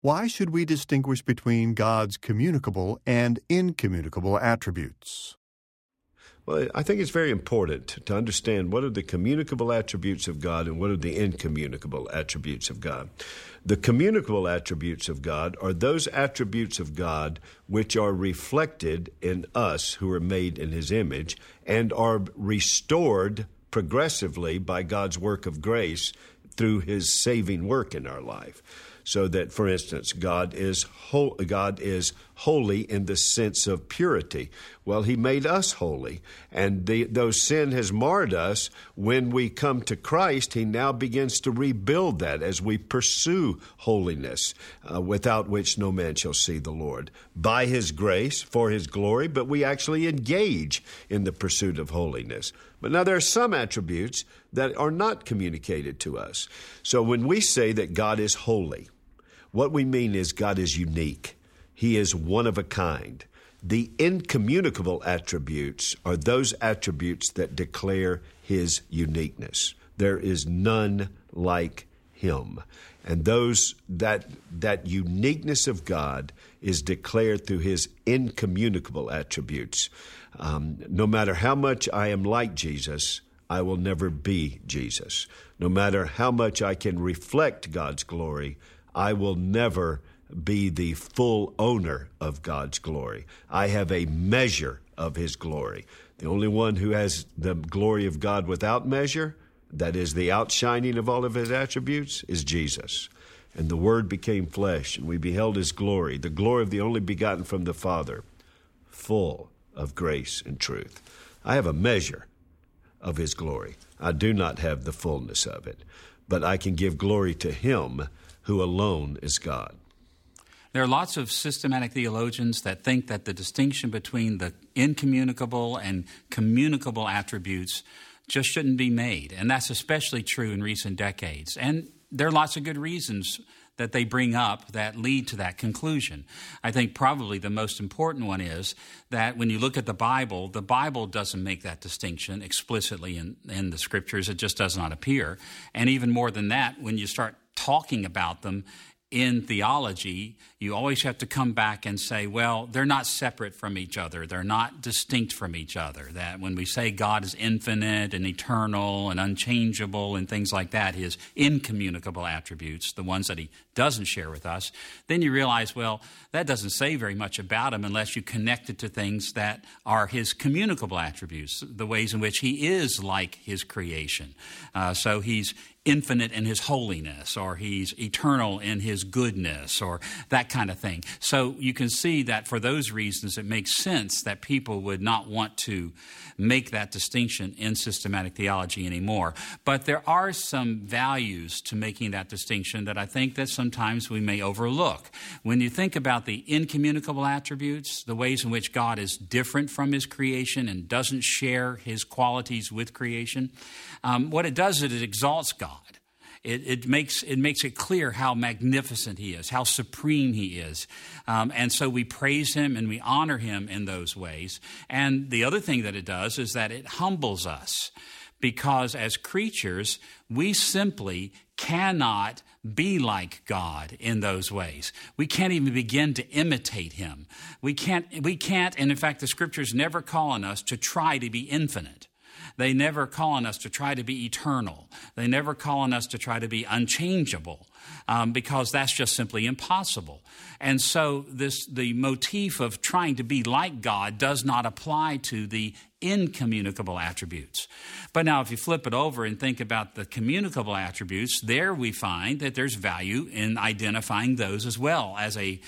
Why should we distinguish between God's communicable and incommunicable attributes? Well, I think it's very important to understand what are the communicable attributes of God and what are the incommunicable attributes of God. The communicable attributes of God are those attributes of God which are reflected in us who are made in His image and are restored progressively by God's work of grace through His saving work in our life. So that, for instance, God is holy in the sense of purity. Well, He made us holy, and though sin has marred us, when we come to Christ, He now begins to rebuild that as we pursue holiness, without which no man shall see the Lord. By His grace, for His glory, but we actually engage in the pursuit of holiness. But now there are some attributes that are not communicated to us. So when we say that God is holy, what we mean is God is unique. He is one of a kind. The incommunicable attributes are those attributes that declare His uniqueness. There is none like Him. And that uniqueness of God is declared through His incommunicable attributes. No matter how much I am like Jesus, I will never be Jesus. No matter how much I can reflect God's glory, I will never be the full owner of God's glory. I have a measure of His glory. The only one who has the glory of God without measure, that is the outshining of all of His attributes, is Jesus. And the Word became flesh, and we beheld His glory, the glory of the only begotten from the Father, full of grace and truth. I have a measure of His glory. I do not have the fullness of it, but I can give glory to Him who alone is God. There are lots of systematic theologians that think that the distinction between the incommunicable and communicable attributes just shouldn't be made, and that's especially true in recent decades. And there are lots of good reasons that they bring up that lead to that conclusion. I think probably the most important one is that when you look at the Bible doesn't make that distinction explicitly in the Scriptures. It just does not appear. And even more than that, when you start talking about them in theology, you always have to come back and say, well, they're not separate from each other. They're not distinct from each other. That when we say God is infinite and eternal and unchangeable and things like that, His incommunicable attributes, the ones that He doesn't share with us, then you realize, well, that doesn't say very much about Him unless you connect it to things that are His communicable attributes, the ways in which He is like His creation. So He's infinite in His holiness, or He's eternal in His goodness, or that kind of thing. So you can see that for those reasons, it makes sense that people would not want to make that distinction in systematic theology anymore. But there are some values to making that distinction that I think that sometimes we may overlook. When you think about the incommunicable attributes, the ways in which God is different from His creation and doesn't share His qualities with creation, what it does is it exalts God. It makes it clear how magnificent He is, how supreme He is. And so we praise Him and we honor Him in those ways. And the other thing that it does is that it humbles us, because as creatures, we simply cannot be like God in those ways. We can't even begin to imitate Him. We can't, and in fact, the Scriptures never call on us to try to be infinite. They never call on us to try to be eternal. They never call on us to try to be unchangeable, because that's just simply impossible. And so the motif of trying to be like God does not apply to the incommunicable attributes. But now if you flip it over and think about the communicable attributes, there we find that there's value in identifying those as well as a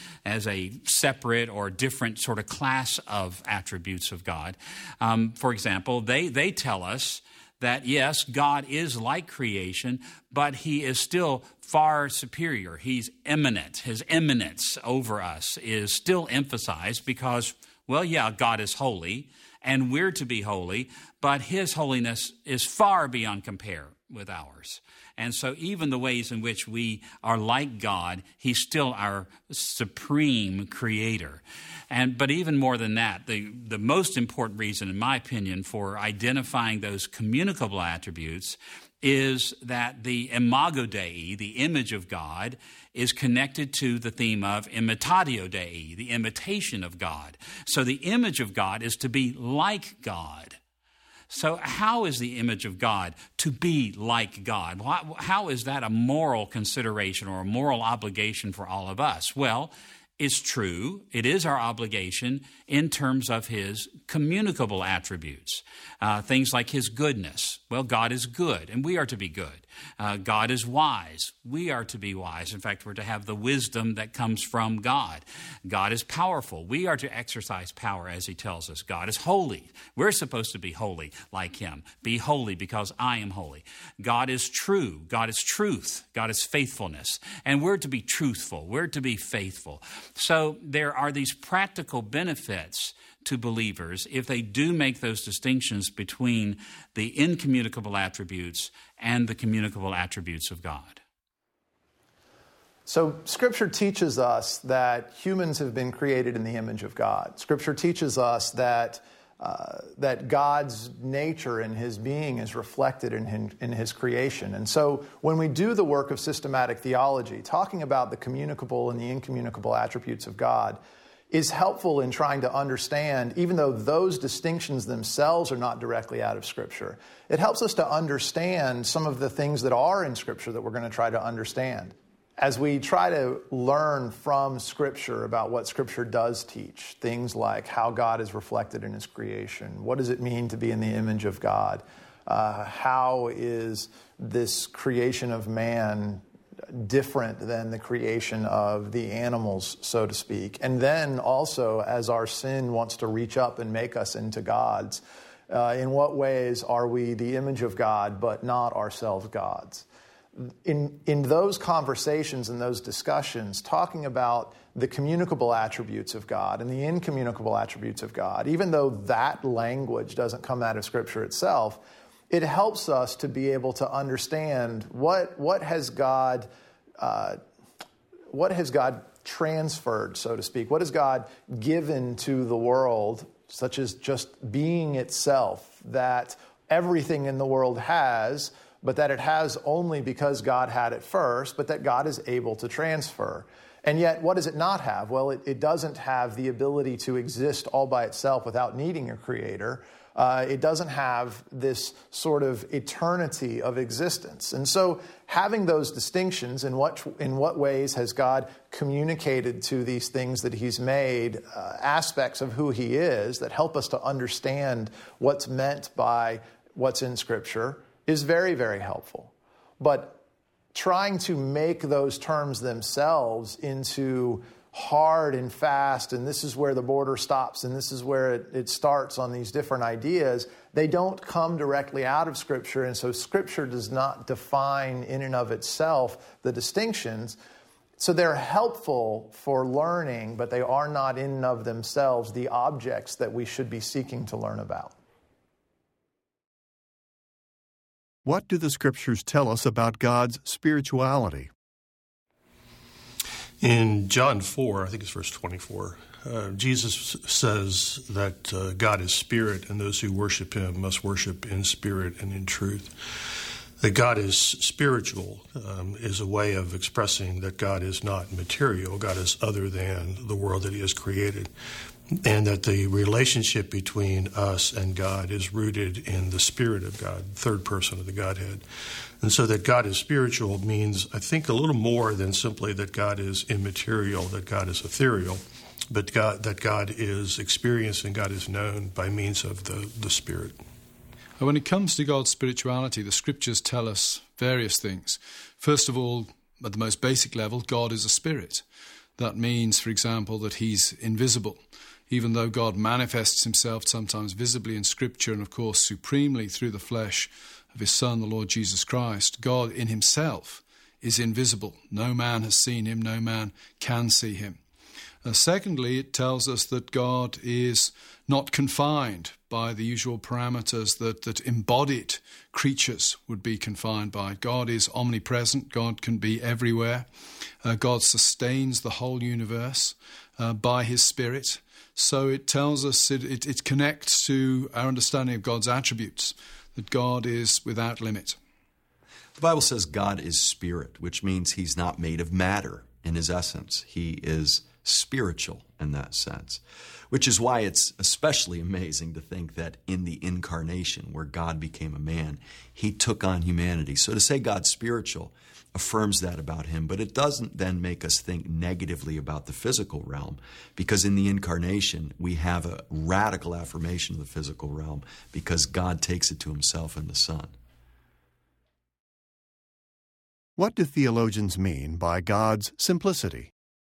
separate or different sort of class of attributes of God. For example, they tell us that yes, God is like creation, but He is still far superior. He's eminent. His eminence over us is still emphasized because, well, yeah, God is holy, and we're to be holy, but His holiness is far beyond compare with ours. And so even the ways in which we are like God, he's still our supreme creator. But even more than that, the most important reason, in my opinion, for identifying those communicable attributes is that the imago Dei, the image of God, is connected to the theme of imitatio Dei, the imitation of God. So the image of God is to be like God. So how is the image of God to be like God? How is that a moral consideration or a moral obligation for all of us? Well, it's true. It is our obligation in terms of his communicable attributes. Things like his goodness. Well, God is good, and we are to be good. God is wise. We are to be wise. In fact, we're to have the wisdom that comes from God. God is powerful. We are to exercise power, as he tells us. God is holy. We're supposed to be holy like him. Be holy because I am holy. God is true. God is truth. God is faithfulness. And we're to be truthful. We're to be faithful. So there are these practical benefits to believers if they do make those distinctions between the incommunicable attributes and the communicable attributes of God. So Scripture teaches us that humans have been created in the image of God. Scripture teaches us that God's nature and his being is reflected in his creation. And so when we do the work of systematic theology, talking about the communicable and the incommunicable attributes of God is helpful in trying to understand, even though those distinctions themselves are not directly out of Scripture, it helps us to understand some of the things that are in Scripture that we're going to try to understand. As we try to learn from Scripture about what Scripture does teach, things like how God is reflected in his creation, what does it mean to be in the image of God, how is this creation of man different than the creation of the animals, so to speak. And then also, as our sin wants to reach up and make us into gods, in what ways are we the image of God but not ourselves gods? In those conversations and those discussions, talking about the communicable attributes of God and the incommunicable attributes of God, even though that language doesn't come out of Scripture itself, it helps us to be able to understand what has God transferred, so to speak. What has God given to the world, such as just being itself, that everything in the world has, but that it has only because God had it first, but that God is able to transfer. And yet, what does it not have? Well, it doesn't have the ability to exist all by itself without needing a creator. It doesn't have this sort of eternity of existence. And so having those distinctions, in what ways has God communicated to these things that he's made, aspects of who he is that help us to understand what's meant by what's in Scripture, is very, very helpful. But trying to make those terms themselves into hard and fast, and this is where the border stops, and this is where it starts on these different ideas, they don't come directly out of Scripture, and so Scripture does not define in and of itself the distinctions. So they're helpful for learning, but they are not in and of themselves the objects that we should be seeking to learn about. What do the Scriptures tell us about God's spirituality? In John 4, I think it's verse 24, Jesus says that God is spirit, and those who worship him must worship in spirit and in truth. That God is spiritual is a way of expressing that God is not material. God is other than the world that he has created. And that the relationship between us and God is rooted in the Spirit of God, third person of the Godhead. And so that God is spiritual means, I think, a little more than simply that God is immaterial, that God is ethereal, but that God is experienced and God is known by means of the Spirit. When it comes to God's spirituality, the Scriptures tell us various things. First of all, at the most basic level, God is a spirit. That means, for example, that he's invisible. Even though God manifests himself sometimes visibly in Scripture and, of course, supremely through the flesh of his Son, the Lord Jesus Christ, God in himself is invisible. No man has seen him, no man can see him. Secondly, it tells us that God is not confined by the usual parameters that embodied creatures would be confined by. God is omnipresent. God can be everywhere. God sustains the whole universe by his Spirit. So it tells us, it connects to our understanding of God's attributes, that God is without limit. The Bible says God is spirit, which means he's not made of matter in his essence. He is spiritual in that sense, which is why it's especially amazing to think that in the incarnation, where God became a man, he took on humanity. So to say God's spiritual affirms that about him, but it doesn't then make us think negatively about the physical realm, because in the incarnation, we have a radical affirmation of the physical realm because God takes it to himself in the Son. What do theologians mean by God's simplicity?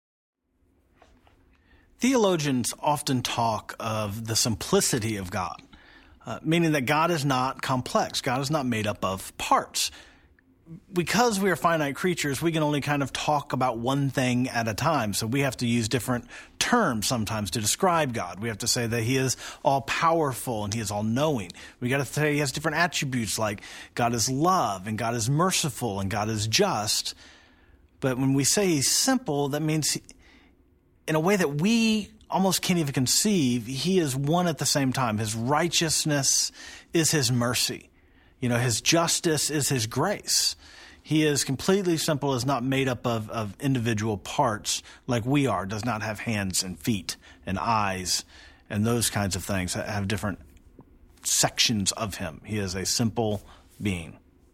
Theologians often talk of the simplicity of God, meaning that God is not complex. God is not made up of parts. Because we are finite creatures, we can only kind of talk about one thing at a time. So we have to use different terms sometimes to describe God. We have to say that he is all-powerful and he is all-knowing. We got to say he has different attributes like God is love and God is merciful and God is just. But when we say he's simple, that means in a way that we almost can't even conceive, he is one at the same time. His righteousness is his mercy. His justice is his grace. He is completely simple, is not made up of individual parts like we are, does not have hands and feet and eyes and those kinds of things that have different sections of him. He is a simple being.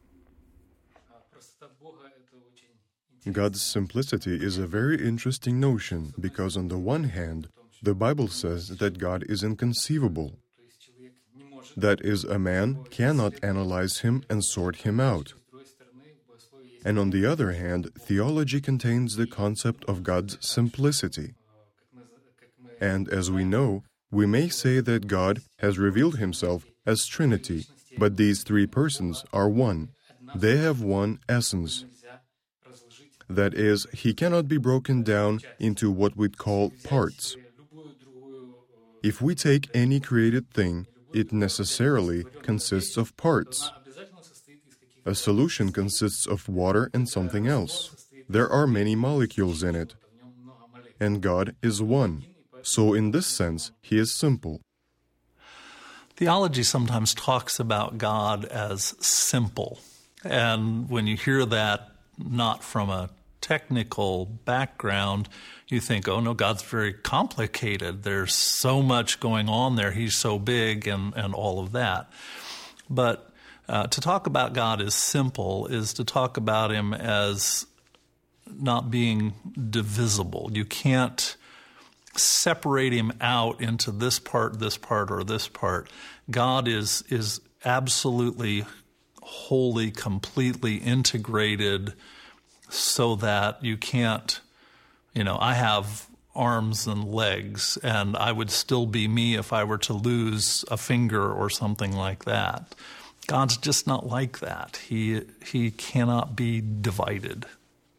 God's simplicity is a very interesting notion because on the one hand, the Bible says that God is inconceivable. That is, a man cannot analyze him and sort him out. And on the other hand, theology contains the concept of God's simplicity. And as we know, we may say that God has revealed himself as Trinity, but these three persons are one. They have one essence. That is, he cannot be broken down into what we'd call parts. If we take any created thing, it necessarily consists of parts. A solution consists of water and something else. There are many molecules in it. And God is one. So in this sense, he is simple. Theology sometimes talks about God as simple. And when you hear that, not from a technical background, you think, oh no, God's very complicated. There's so much going on there. He's so big and all of that. But to talk about God as simple is to talk about him as not being divisible. You can't separate him out into this part, or this part. God is absolutely, wholly, completely integrated so that you can't, I have arms and legs, and I would still be me if I were to lose a finger or something like that. God's just not like that. He cannot be divided.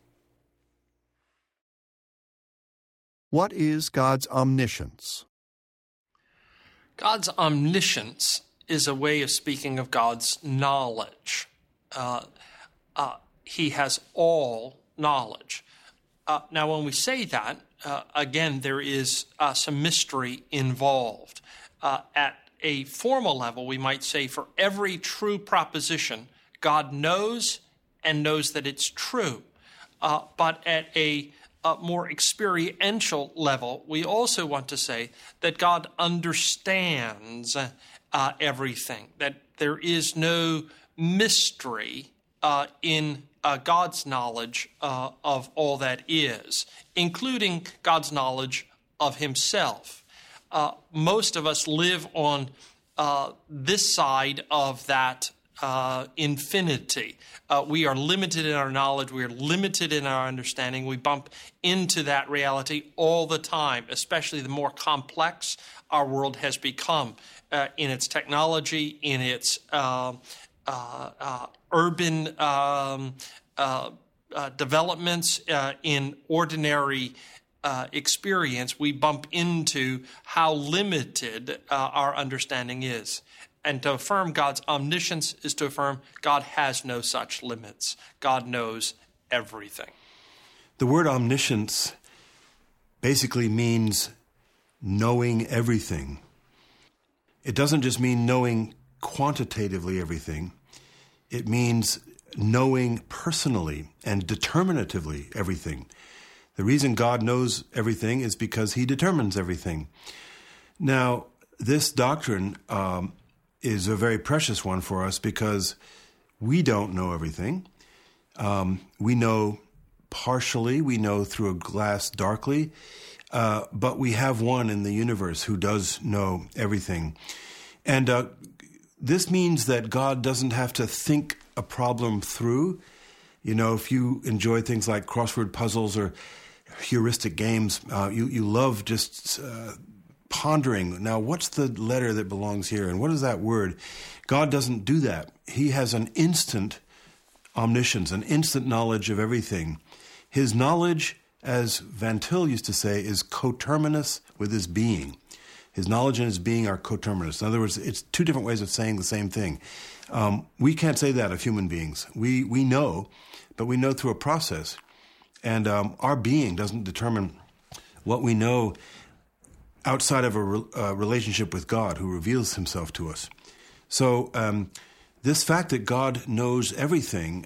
What is God's omniscience? God's omniscience is a way of speaking of God's knowledge. He has all knowledge. Now, when we say that, again, there is some mystery involved. At a formal level, we might say for every true proposition, God knows and knows that it's true. But at a more experiential level, we also want to say that God understands everything, that there is no mystery in God's knowledge of all that is, including God's knowledge of himself. Most of us live on this side of that infinity. We are limited in our knowledge. We are limited in our understanding. We bump into that reality all the time, especially the more complex our world has become in its technology, in its urban developments, in ordinary experience, we bump into how limited our understanding is. And to affirm God's omniscience is to affirm God has no such limits. God knows everything. The word omniscience basically means knowing everything. It doesn't just mean knowing quantitatively everything. It means knowing personally and determinatively everything. The reason God knows everything is because he determines everything. Now, this doctrine is a very precious one for us because we don't know everything. We know partially, we know through a glass darkly, but we have one in the universe who does know everything. And this means that God doesn't have to think a problem through. You know, if you enjoy things like crossword puzzles or heuristic games, you love just pondering, now what's the letter that belongs here and what is that word? God doesn't do that. He has an instant omniscience, an instant knowledge of everything. His knowledge, as Van Til used to say, is coterminous with his being. His knowledge and his being are coterminous. In other words, it's two different ways of saying the same thing. We can't say that of human beings. We know, but we know through a process. And our being doesn't determine what we know outside of a relationship with God who reveals himself to us. So this fact that God knows everything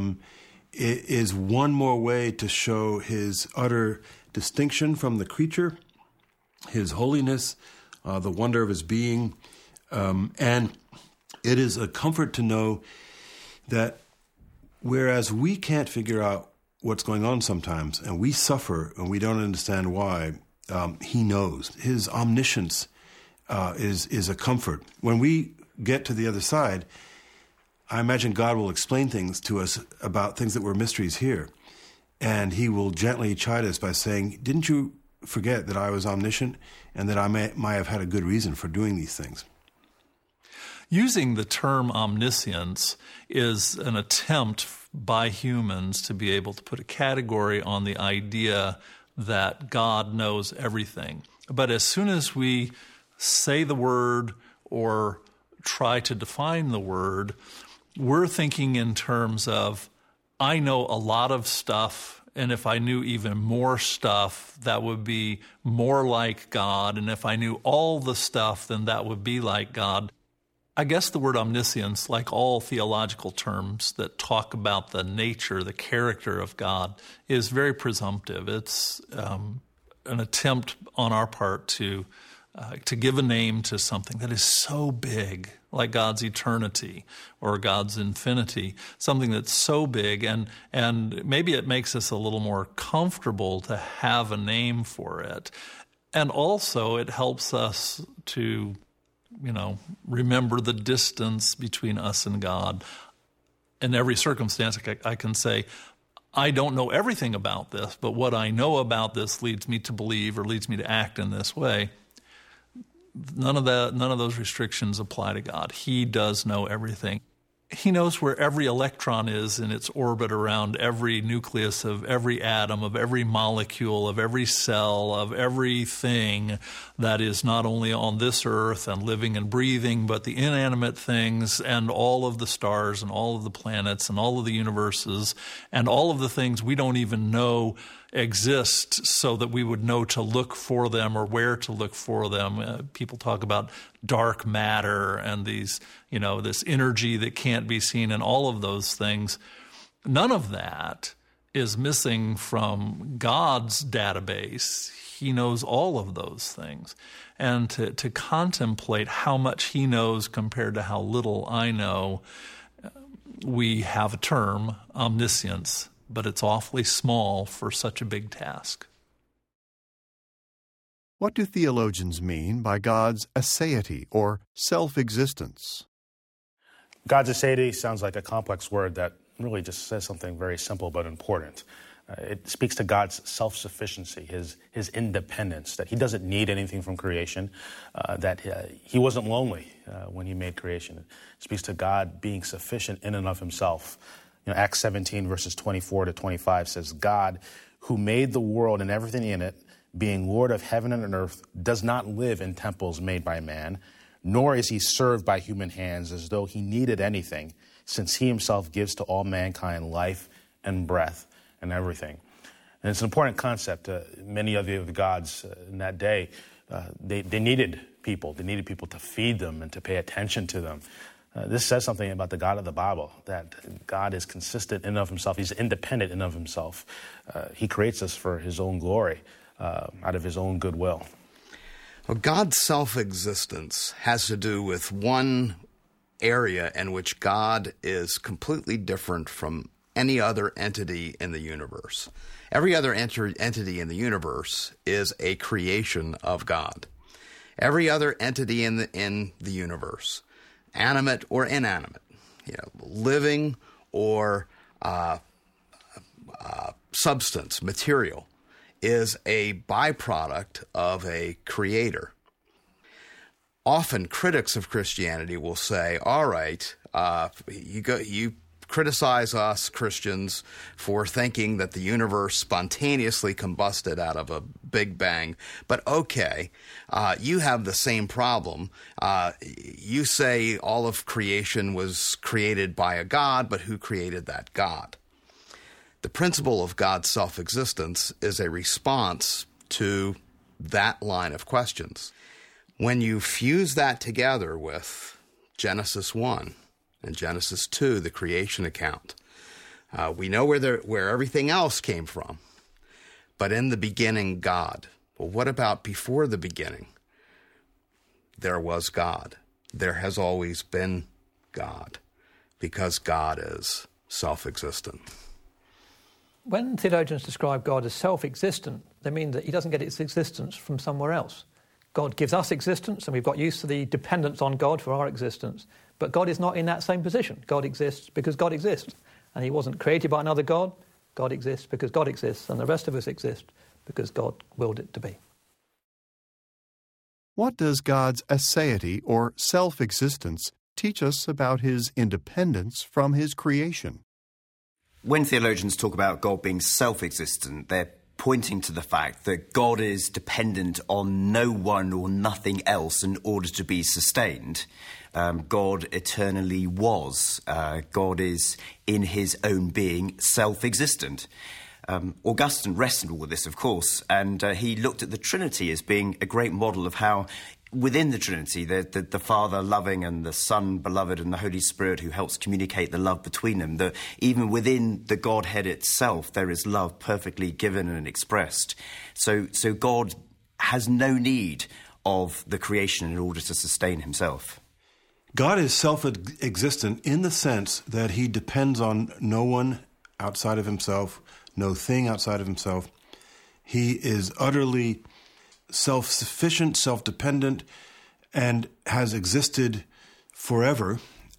is one more way to show his utter distinction from the creature, his holiness, the wonder of his being. And it is a comfort to know that whereas we can't figure out what's going on sometimes, and we suffer and we don't understand why, he knows. His omniscience is a comfort. When we get to the other side, I imagine God will explain things to us about things that were mysteries here. And he will gently chide us by saying, didn't you forget that I was omniscient and that I might have had a good reason for doing these things? Using the term omniscience is an attempt by humans to be able to put a category on the idea that God knows everything. But as soon as we say the word or try to define the word, we're thinking in terms of, I know a lot of stuff, and if I knew even more stuff, that would be more like God, and if I knew all the stuff, then that would be like God. I guess the word omniscience, like all theological terms that talk about the nature, the character of God, is very presumptive. It's an attempt on our part to give a name to something that is so big, like God's eternity or God's infinity, something that's so big, and maybe it makes us a little more comfortable to have a name for it. And also it helps us to remember the distance between us and God. In every circumstance, I can say, I don't know everything about this, but what I know about this leads me to believe or leads me to act in this way. None of those restrictions apply to God. He does know everything. He knows where every electron is in its orbit around every nucleus of every atom, of every molecule, of every cell, of everything that is not only on this earth and living and breathing, but the inanimate things and all of the stars and all of the planets and all of the universes and all of the things we don't even know exist so that we would know to look for them or where to look for them. People talk about dark matter and these, this energy that can't be seen and all of those things. None of that is missing from God's database. He knows all of those things. And to contemplate how much he knows compared to how little I know, we have a term, omniscience, but it's awfully small for such a big task. What do theologians mean by God's aseity, or self-existence? God's aseity sounds like a complex word that really just says something very simple but important. It speaks to God's self-sufficiency, his independence, that he doesn't need anything from creation, that he wasn't lonely when he made creation. It speaks to God being sufficient in and of himself. Acts 17, verses 24 to 25 says, God, who made the world and everything in it, being Lord of heaven and earth, does not live in temples made by man, nor is he served by human hands as though he needed anything, since he himself gives to all mankind life and breath and everything. And it's an important concept. Many of the gods in that day, they needed people. They needed people to feed them and to pay attention to them. This says something about the God of the Bible, that God is consistent in and of himself. He's independent in and of himself. He creates us for his own glory, out of his own goodwill. Well, God's self-existence has to do with one area in which God is completely different from any other entity in the universe. Every other entity in the universe is a creation of God. Every other entity in the universe, animate or inanimate, living or substance, material, is a byproduct of a creator. Often critics of Christianity will say, all right, you criticize us Christians for thinking that the universe spontaneously combusted out of a big bang, but okay, you have the same problem. You say all of creation was created by a God, but who created that God? The principle of God's self-existence is a response to that line of questions. When you fuse that together with Genesis 1 and Genesis 2, the creation account, we know where everything else came from. But in the beginning, God. Well, what about before the beginning? There was God. There has always been God, because God is self-existent. When theologians describe God as self-existent, they mean that he doesn't get its existence from somewhere else. God gives us existence, and we've got used to the dependence on God for our existence. But God is not in that same position. God exists because God exists. And he wasn't created by another God. God exists because God exists, and the rest of us exist because God willed it to be. What does God's aseity, or self-existence, teach us about his independence from his creation? When theologians talk about God being self-existent, they're pointing to the fact that God is dependent on no one or nothing else in order to be sustained. God eternally was. God is, in his own being, self-existent. Augustine wrestled with this, of course, and he looked at the Trinity as being a great model of how within the Trinity, the Father loving and the Son beloved and the Holy Spirit who helps communicate the love between them, that even within the Godhead itself, there is love perfectly given and expressed. So God has no need of the creation in order to sustain himself. God is self-existent in the sense that he depends on no one outside of himself, no thing outside of himself. He is utterly self-sufficient, self-dependent, and has existed forever,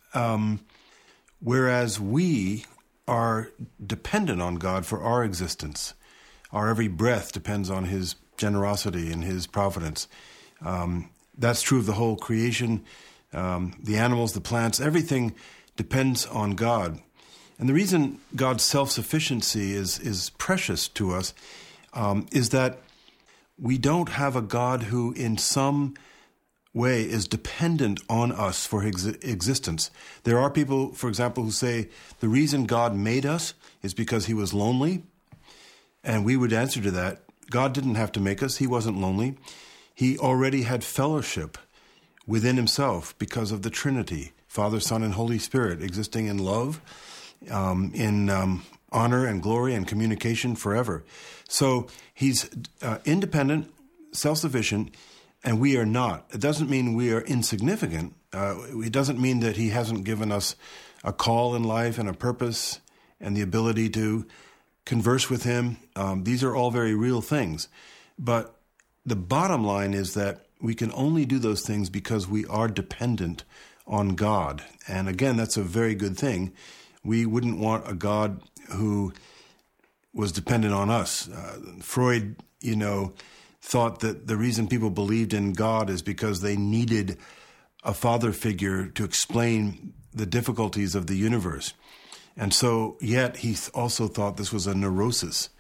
whereas we are dependent on God for our existence. Our every breath depends on his generosity and his providence. That's true of the whole creation. The animals, the plants, everything depends on God. And the reason God's self-sufficiency is precious to us is that we don't have a God who in some way is dependent on us for his existence. There are people, for example, who say the reason God made us is because he was lonely. And we would answer to that, God didn't have to make us. He wasn't lonely. He already had fellowship within himself because of the Trinity, Father, Son, and Holy Spirit, existing in love, in honor and glory and communication forever. So he's independent, self-sufficient, and we are not. It doesn't mean we are insignificant. It doesn't mean that he hasn't given us a call in life and a purpose and the ability to converse with him. These are all very real things. But the bottom line is that we can only do those things because we are dependent on God. And again, that's a very good thing. We wouldn't want a God who was dependent on us. Freud, thought that the reason people believed in God is because they needed a father figure to explain the difficulties of the universe. And so, yet, he also thought this was a neurosis.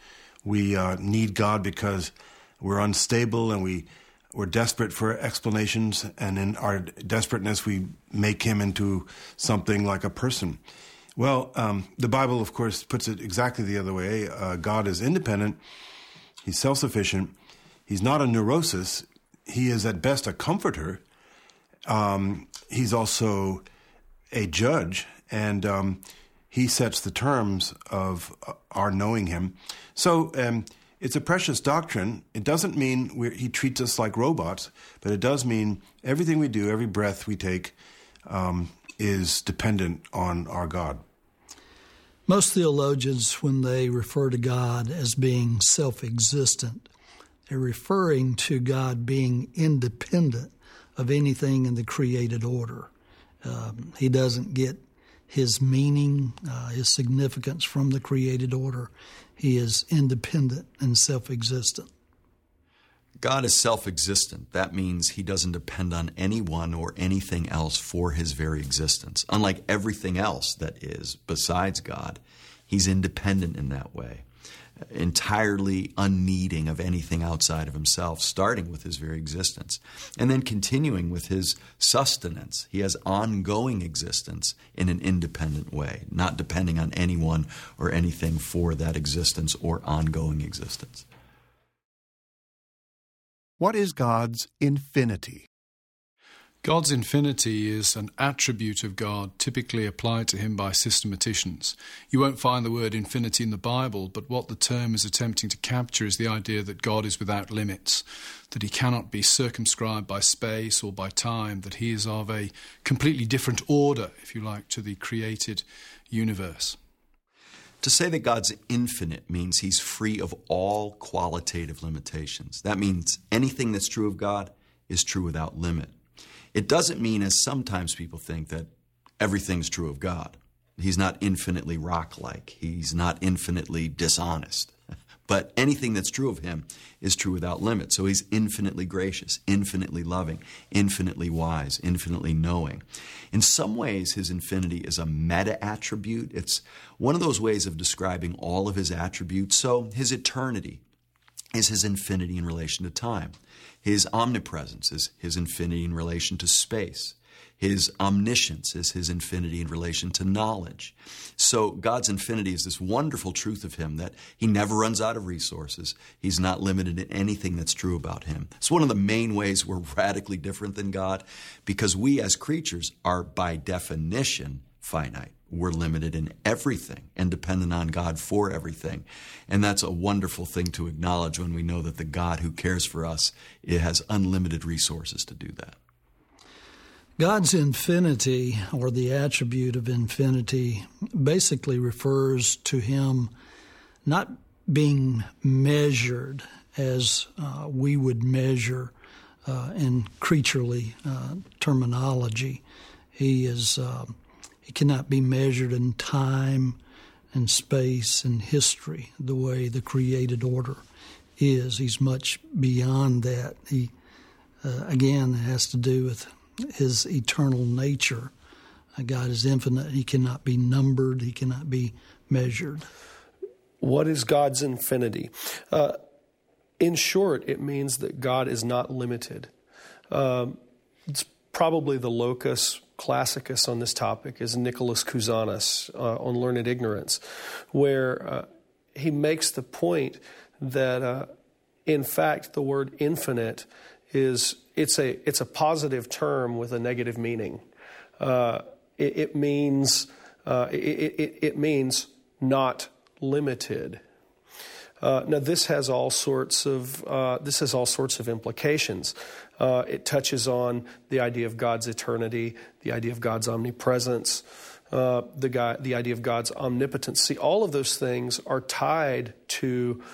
We need God because we're unstable and we're desperate for explanations, and in our desperateness we make him into something like a person. Well, the Bible, of course, puts it exactly the other way. God is independent. He's self-sufficient. He's not a neurosis. He is at best a comforter. He's also a judge, and he sets the terms of our knowing him. So it's a precious doctrine. It doesn't mean he treats us like robots, but it does mean everything we do, every breath we take, is dependent on our God. Most theologians, when they refer to God as being self-existent, they're referring to God being independent of anything in the created order. He doesn't get his meaning, his significance from the created order. He is independent and self-existent. God is self-existent. That means he doesn't depend on anyone or anything else for his very existence. Unlike everything else that is besides God, he's independent in that way, entirely unneeding of anything outside of himself, starting with his very existence, and then continuing with his sustenance. He has ongoing existence in an independent way, not depending on anyone or anything for that existence or ongoing existence. What is God's infinity? God's infinity is an attribute of God typically applied to him by systematicians. You won't find the word infinity in the Bible, but what the term is attempting to capture is the idea that God is without limits, that he cannot be circumscribed by space or by time, that he is of a completely different order, if you like, to the created universe. To say that God's infinite means he's free of all qualitative limitations. That means anything that's true of God is true without limit. It doesn't mean, as sometimes people think, that everything's true of God. He's not infinitely rock-like. He's not infinitely dishonest. But anything that's true of him is true without limit. So he's infinitely gracious, infinitely loving, infinitely wise, infinitely knowing. In some ways, his infinity is a meta-attribute. It's one of those ways of describing all of his attributes. So his eternity is his infinity in relation to time. His omnipresence is his infinity in relation to space. His omniscience is his infinity in relation to knowledge. So God's infinity is this wonderful truth of him that he never runs out of resources. He's not limited in anything that's true about him. It's one of the main ways we're radically different than God, because we as creatures are by definition finite. We're limited in everything and dependent on God for everything. And that's a wonderful thing to acknowledge when we know that the God who cares for us, it has unlimited resources to do that. God's infinity, or the attribute of infinity, basically refers to him not being measured as we would measure in creaturely terminology. He cannot be measured in time and space and history the way the created order is. He's much beyond that. He, again, has to do with his eternal nature. God is infinite. He cannot be numbered. He cannot be measured. What is God's infinity? In short, it means that God is not limited. It's probably the locus classicus on this topic is Nicholas Kouzanis on Learned Ignorance, where he makes the point that, in fact, the word infinite it's a positive term with a negative meaning. It means not limited. Now this has all sorts of implications. It touches on the idea of God's eternity, the idea of God's omnipresence, the idea of God's omnipotence. See, all of those things are tied to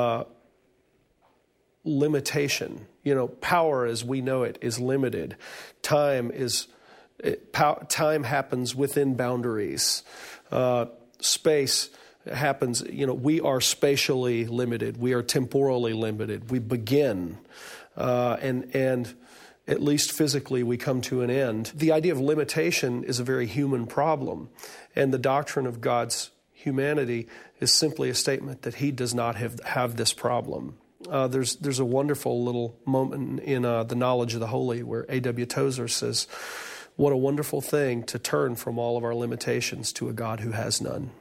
limitation. You know, power as we know it is limited. Time happens within boundaries. Space happens, we are spatially limited. We are temporally limited. We begin, and at least physically we come to an end. The idea of limitation is a very human problem, and the doctrine of God's humanity is simply a statement that he does not have this problem. There's a wonderful little moment in The Knowledge of the Holy where A.W. Tozer says, "What a wonderful thing to turn from all of our limitations to a God who has none."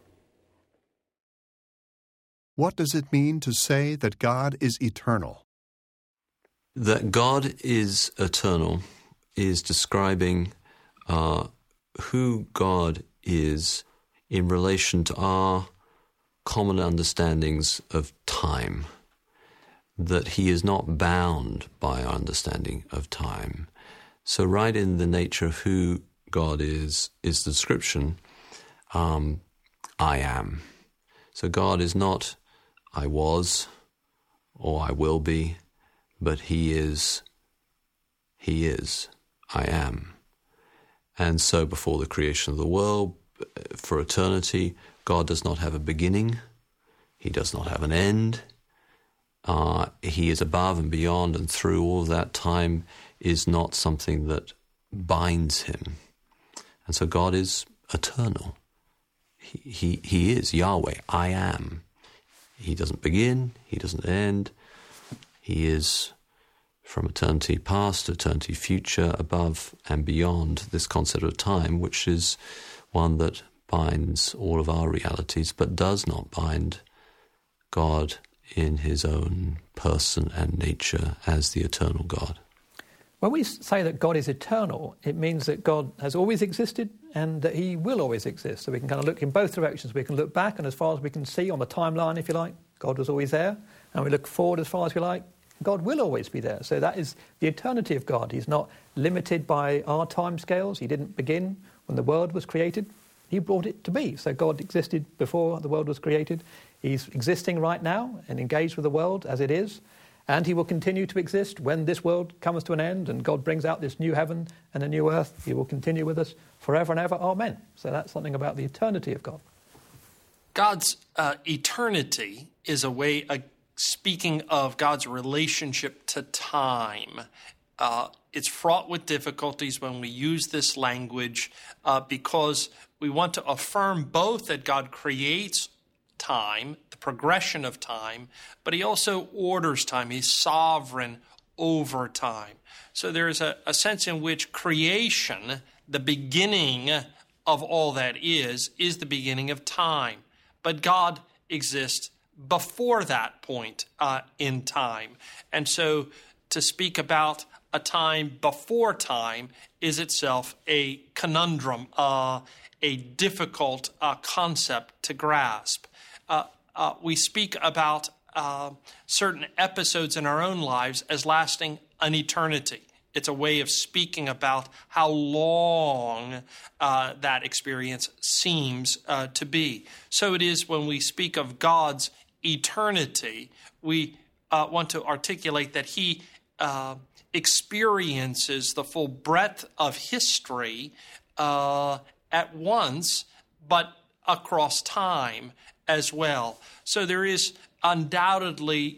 What does it mean to say that God is eternal? That God is eternal is describing who God is in relation to our common understandings of time, that he is not bound by our understanding of time. So right in the nature of who God is the description, I am. So God is not I was or I will be, but he is, I am. And so before the creation of the world, for eternity, God does not have a beginning. He does not have an end. He is above and beyond, and through all of that, time is not something that binds him. And so God is eternal. He is Yahweh, I am. He doesn't begin, he doesn't end. He is from eternity past to eternity future, above and beyond this concept of time, which is one that binds all of our realities, but does not bind God in his own person and nature as the eternal God. When we say that God is eternal, it means that God has always existed and that he will always exist. So we can kind of look in both directions. We can look back, and as far as we can see on the timeline, if you like, God was always there. And we look forward as far as we like, God will always be there. So that is the eternity of God. He's not limited by our time scales. He didn't begin when the world was created. He brought it to be. So God existed before the world was created. He's existing right now and engaged with the world as it is. And he will continue to exist when this world comes to an end and God brings out this new heaven and a new earth. He will continue with us forever and ever. Amen. So that's something about the eternity of God. God's eternity is a way of speaking of God's relationship to time. It's fraught with difficulties when we use this language because we want to affirm both that God creates time, the progression of time, but he also orders time. He's sovereign over time. So there is a sense in which creation, the beginning of all that is the beginning of time. But God exists before that point in time. And so to speak about a time before time is itself a conundrum, a difficult concept to grasp. We speak about certain episodes in our own lives as lasting an eternity. It's a way of speaking about how long that experience seems to be. So it is when we speak of God's eternity, we want to articulate that he experiences the full breadth of history at once, but across time as well. So there is undoubtedly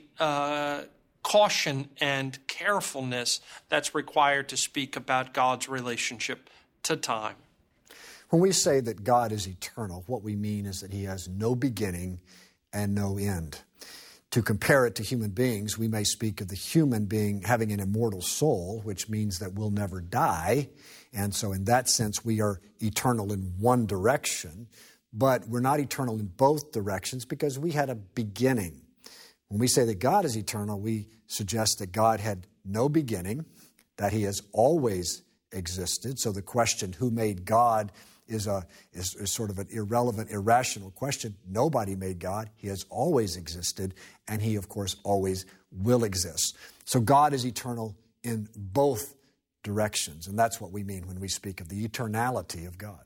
caution and carefulness that's required to speak about God's relationship to time. When we say that God is eternal, what we mean is that he has no beginning and no end. To compare it to human beings, we may speak of the human being having an immortal soul, which means that we'll never die. And so in that sense, we are eternal in one direction, but we're not eternal in both directions because we had a beginning. When we say that God is eternal, we suggest that God had no beginning, that he has always existed. So the question, who made God, is sort of an irrelevant, irrational question. Nobody made God. He has always existed, and he, of course, always will exist. So God is eternal in both directions, and that's what we mean when we speak of the eternality of God.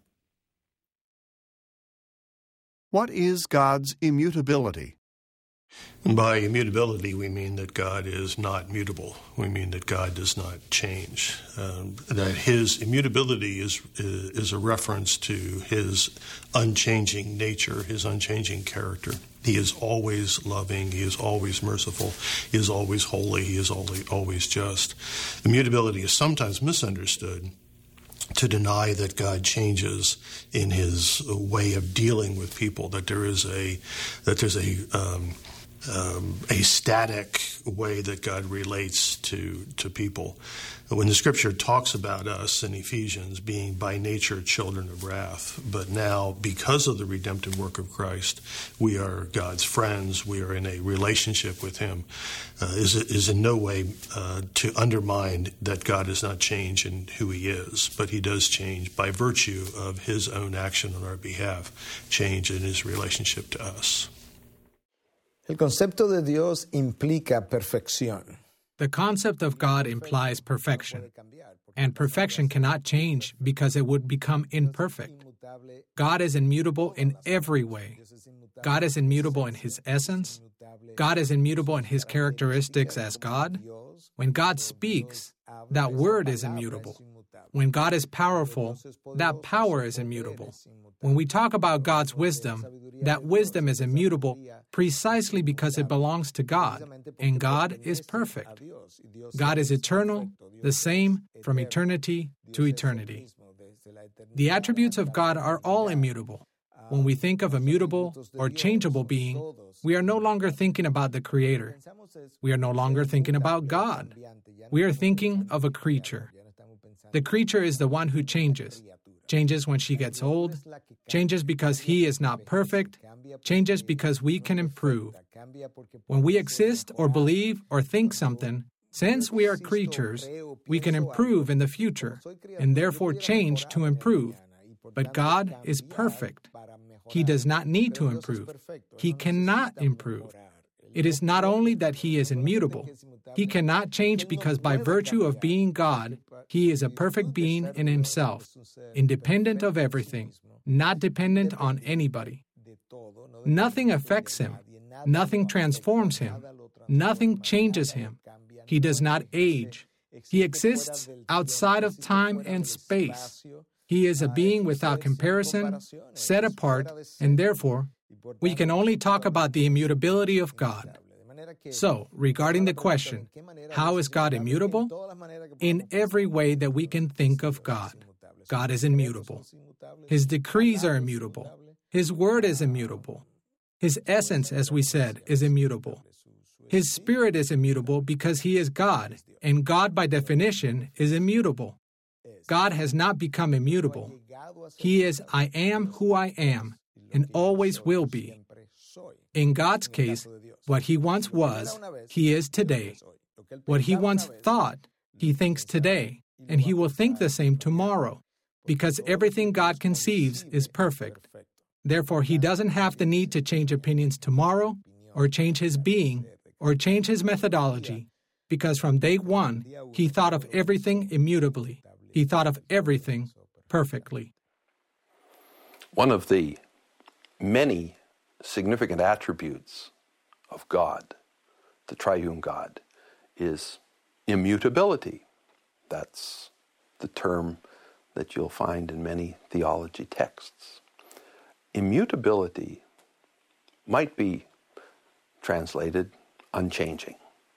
What is God's immutability? And by immutability, we mean that God is not mutable. We mean that God does not change. That his immutability is a reference to his unchanging nature, his unchanging character. He is always loving. He is always merciful. He is always holy. He is always just. Immutability is sometimes misunderstood to deny that God changes in his way of dealing with people, that there's a static way that God relates to people. When the Scripture talks about us in Ephesians being by nature children of wrath, but now because of the redemptive work of Christ, we are God's friends, we are in a relationship with him, is in no way to undermine that God does not change in who he is, but he does change by virtue of his own action on our behalf, change in his relationship to us. El concepto de Dios implica perfección. The concept of God implies perfection, and perfection cannot change because it would become imperfect. God is immutable in every way. God is immutable in his essence. God is immutable in his characteristics as God. When God speaks, that word is immutable. When God is powerful, that power is immutable. When we talk about God's wisdom, that wisdom is immutable precisely because it belongs to God, and God is perfect. God is eternal, the same from eternity to eternity. The attributes of God are all immutable. When we think of a mutable or changeable being, we are no longer thinking about the Creator. We are no longer thinking about God. We are thinking of a creature. The creature is the one who changes when she gets old, changes because he is not perfect, changes because we can improve. When we exist or believe or think something, since we are creatures, we can improve in the future and therefore change to improve. But God is perfect. He does not need to improve. He cannot improve. It is not only that he is immutable. He cannot change because by virtue of being God, he is a perfect being in himself, independent of everything, not dependent on anybody. Nothing affects him. Nothing transforms him. Nothing changes him. He does not age. He exists outside of time and space. He is a being without comparison, set apart, and therefore, we can only talk about the immutability of God. So, regarding the question, how is God immutable? In every way that we can think of God, God is immutable. His decrees are immutable. His word is immutable. His essence, as we said, is immutable. His spirit is immutable because he is God, and God, by definition, is immutable. God has not become immutable. He is I am who I am, and always will be. In God's case, what he once was, he is today. What he once thought, he thinks today, and he will think the same tomorrow, because everything God conceives is perfect. Therefore, he doesn't have the need to change opinions tomorrow, or change his being, or change his methodology, because from day one, he thought of everything immutably. He thought of everything perfectly. One of the many significant attributes of God, the triune God, is immutability. That's the term that you'll find in many theology texts. Immutability might be translated unchanging.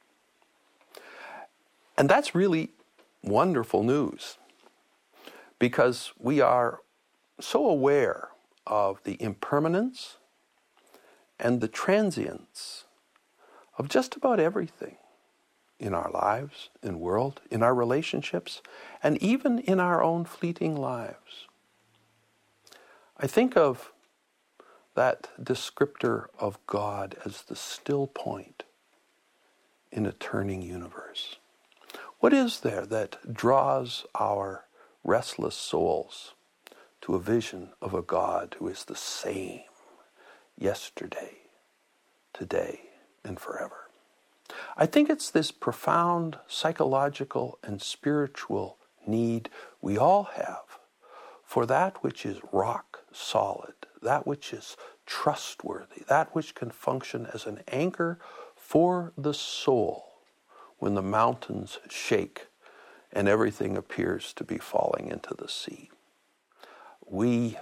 And that's really wonderful news, because we are so aware of the impermanence and the transience of just about everything in our lives, in the world, in our relationships, and even in our own fleeting lives. I think of that descriptor of God as the still point in a turning universe. What is there that draws our restless souls to a vision of a God who is the same yesterday, today, and forever? I think it's this profound psychological and spiritual need we all have for that which is rock solid, that which is trustworthy, that which can function as an anchor for the soul when the mountains shake and everything appears to be falling into the sea. We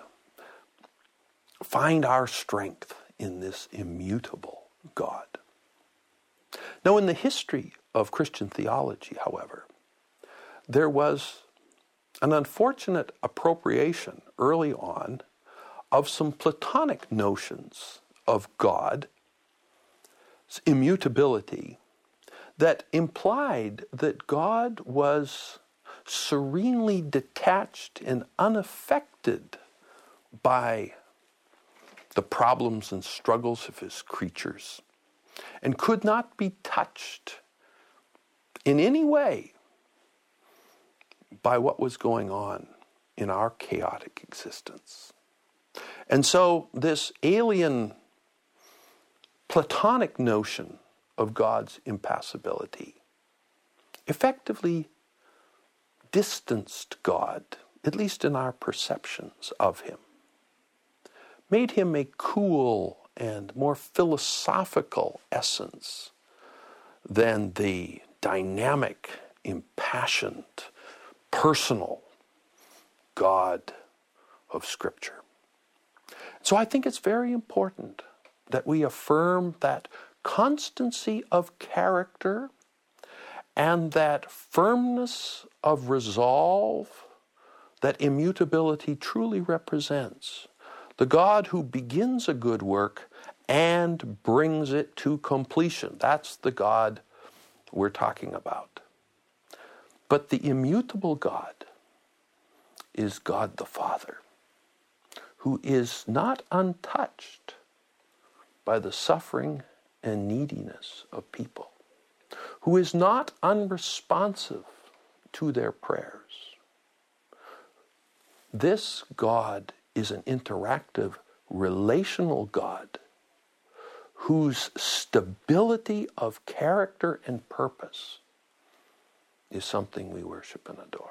find our strength in this immutable God. Now, in the history of Christian theology, however, there was an unfortunate appropriation early on of some Platonic notions of God's immutability that implied that God was serenely detached and unaffected by the problems and struggles of his creatures, and could not be touched in any way by what was going on in our chaotic existence. And so this alien Platonic notion of God's impassibility effectively distanced God, at least in our perceptions of him, made him a cool and more philosophical essence than the dynamic, impassioned, personal God of Scripture. So I think it's very important that we affirm that constancy of character and that firmness of resolve that immutability truly represents. The God who begins a good work and brings it to completion. That's the God we're talking about. But the immutable God is God the Father, who is not untouched by the suffering and neediness of people, who is not unresponsive to their prayers. This God is an interactive, relational God whose stability of character and purpose is something we worship and adore.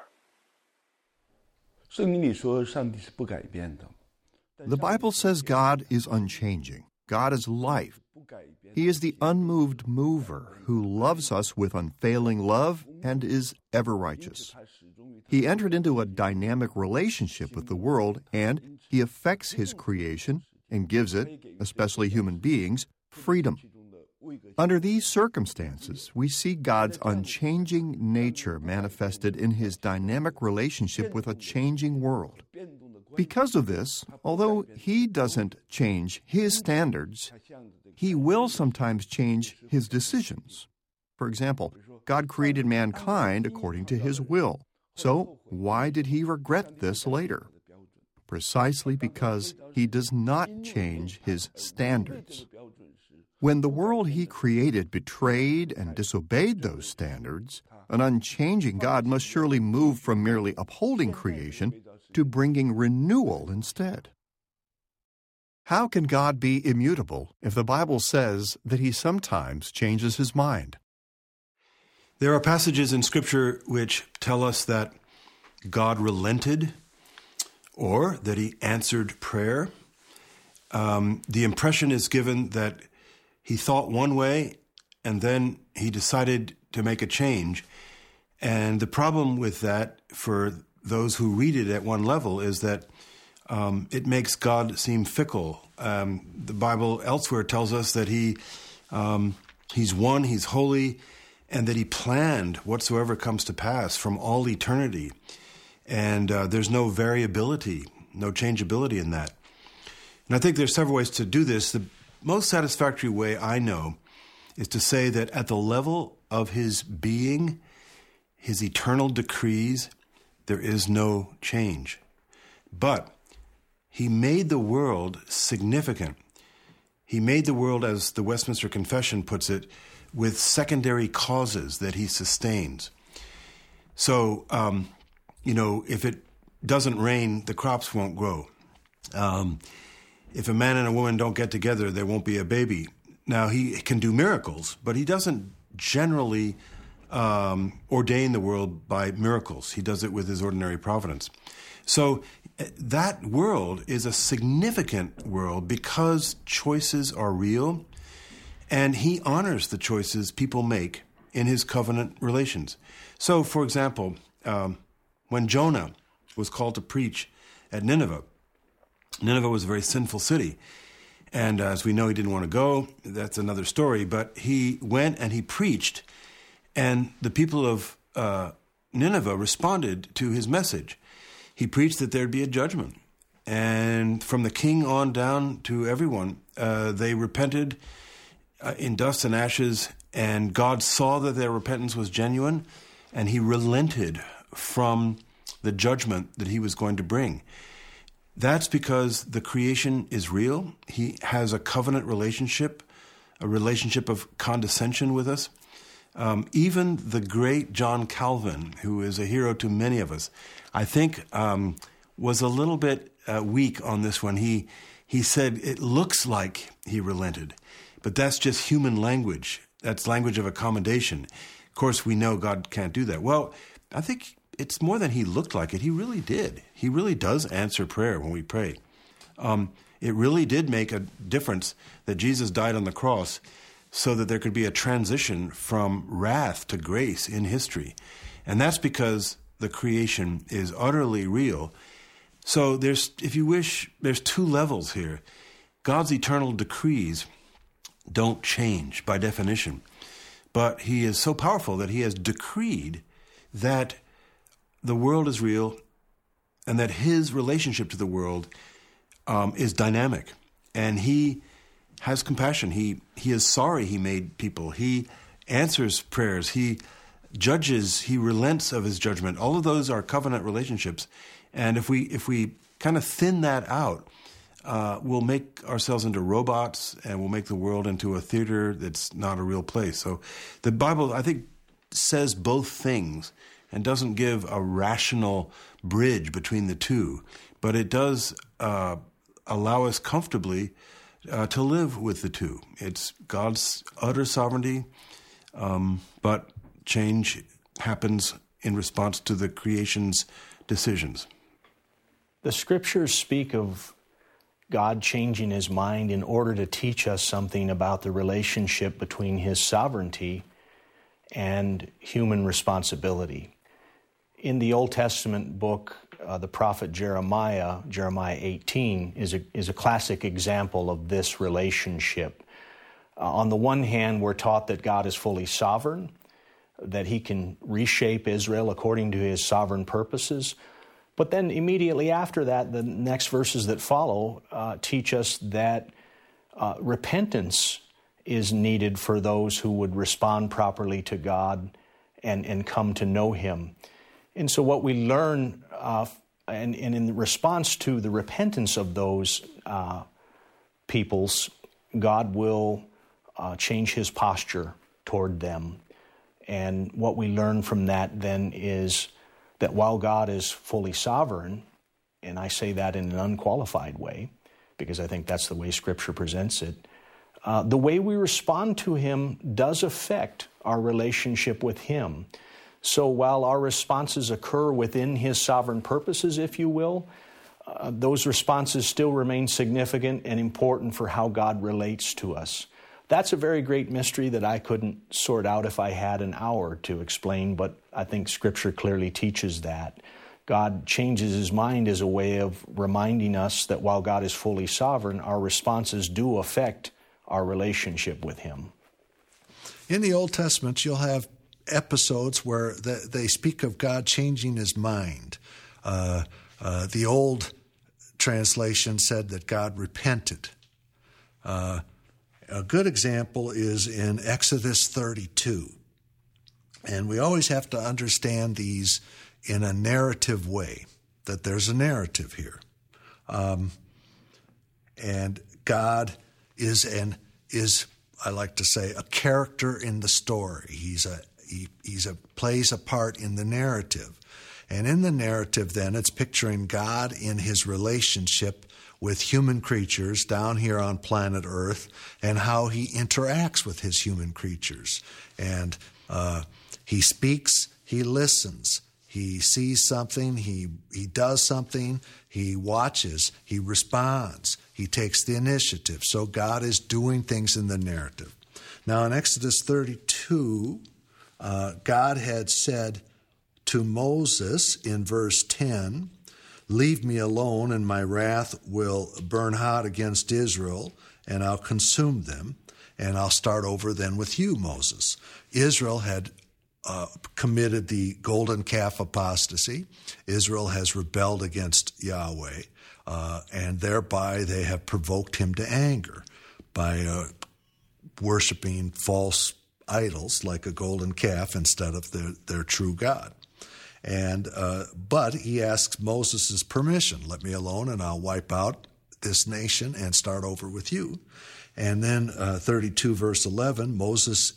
The Bible says God is unchanging. God is life. He is the unmoved mover who loves us with unfailing love and is ever righteous. He entered into a dynamic relationship with the world, and he affects his creation and gives it, especially human beings, freedom. Under these circumstances, we see God's unchanging nature manifested in his dynamic relationship with a changing world. Because of this, although he doesn't change his standards, he will sometimes change his decisions. For example, God created mankind according to his will. So why did he regret this later? Precisely because he does not change his standards. When the world he created betrayed and disobeyed those standards, an unchanging God must surely move from merely upholding creation to bringing renewal instead. How can God be immutable if the Bible says that he sometimes changes his mind? There are passages in Scripture which tell us that God relented or that he answered prayer. The impression is given that he thought one way and then he decided to make a change. And the problem with that for those who read it at one level is that it makes God seem fickle. The Bible elsewhere tells us that he's one, he's holy, and that he planned whatsoever comes to pass from all eternity. And there's no variability, no changeability in that. And I think there's several ways to do this. The most satisfactory way I know is to say that at the level of his being, his eternal decrees, there is no change. But he made the world significant. He made the world, as the Westminster Confession puts it, with secondary causes that he sustains. So, if it doesn't rain, the crops won't grow. If a man and a woman don't get together, there won't be a baby. Now, he can do miracles, but he doesn't generally ordain the world by miracles. He does it with his ordinary providence. So that world is a significant world because choices are real, and he honors the choices people make in his covenant relations. So, for example, when Jonah was called to preach at Nineveh, Nineveh was a very sinful city. And as we know, he didn't want to go. That's another story. But he went and he preached. And the people of Nineveh responded to his message. He preached that there'd be a judgment. And from the king on down to everyone, they repented in dust and ashes, and God saw that their repentance was genuine, and he relented from the judgment that he was going to bring. That's because the creation is real. He has a covenant relationship, a relationship of condescension with us. Even the great John Calvin, who is a hero to many of us, I think was a little bit weak on this one. He said it looks like he relented, but that's just human language. That's language of accommodation. Of course, we know God can't do that. Well, I think it's more than he looked like it. He really did. He really does answer prayer when we pray. It really did make a difference that Jesus died on the cross so that there could be a transition from wrath to grace in history. And that's because the creation is utterly real. So if you wish, there's two levels here. God's eternal decrees don't change by definition, but he is so powerful that he has decreed that the world is real and that his relationship to the world is dynamic. And he has compassion. He is sorry he made people. He answers prayers. He judges. He relents of his judgment. All of those are covenant relationships. And if we kind of thin that out, we'll make ourselves into robots, and we'll make the world into a theater that's not a real place. So the Bible, I think, says both things and doesn't give a rational bridge between the two, but it does allow us comfortably to live with the two. It's God's utter sovereignty, but change happens in response to the creation's decisions. The scriptures speak of God changing his mind in order to teach us something about the relationship between his sovereignty and human responsibility. In the Old Testament book, the prophet Jeremiah 18, is a classic example of this relationship. On the one hand, we're taught that God is fully sovereign, that he can reshape Israel according to his sovereign purposes. But then immediately after that, the next verses that follow teach us that repentance is needed for those who would respond properly to God and come to know him. And so what we learn, and in response to the repentance of those peoples, God will change his posture toward them. And what we learn from that then is that while God is fully sovereign, and I say that in an unqualified way, because I think that's the way Scripture presents it, the way we respond to him does affect our relationship with him. So while our responses occur within his sovereign purposes, if you will, those responses still remain significant and important for how God relates to us. That's a very great mystery that I couldn't sort out if I had an hour to explain, but I think Scripture clearly teaches that. God changes his mind as a way of reminding us that while God is fully sovereign, our responses do affect our relationship with him. In the Old Testament, you'll have episodes where they speak of God changing his mind. The old translation said that God repented. A good example is in Exodus 32. And we always have to understand these in a narrative way, that there's a narrative here. And God is, I like to say, a character in the story. He plays a part in the narrative. And in the narrative, then, it's picturing God in his relationship with human creatures down here on planet Earth and how he interacts with his human creatures. And he speaks, he listens, he sees something, he does something, he watches, he responds, he takes the initiative. So God is doing things in the narrative. Now in Exodus 32, God had said to Moses in verse 10, "Leave me alone, and my wrath will burn hot against Israel, and I'll consume them, and I'll start over then with you, Moses." Israel had committed the golden calf apostasy. Israel has rebelled against Yahweh, and thereby they have provoked him to anger by worshiping false idols like a golden calf instead of their true God. And but he asks Moses' permission. Let me alone and I'll wipe out this nation and start over with you. And then 32 verse 11, Moses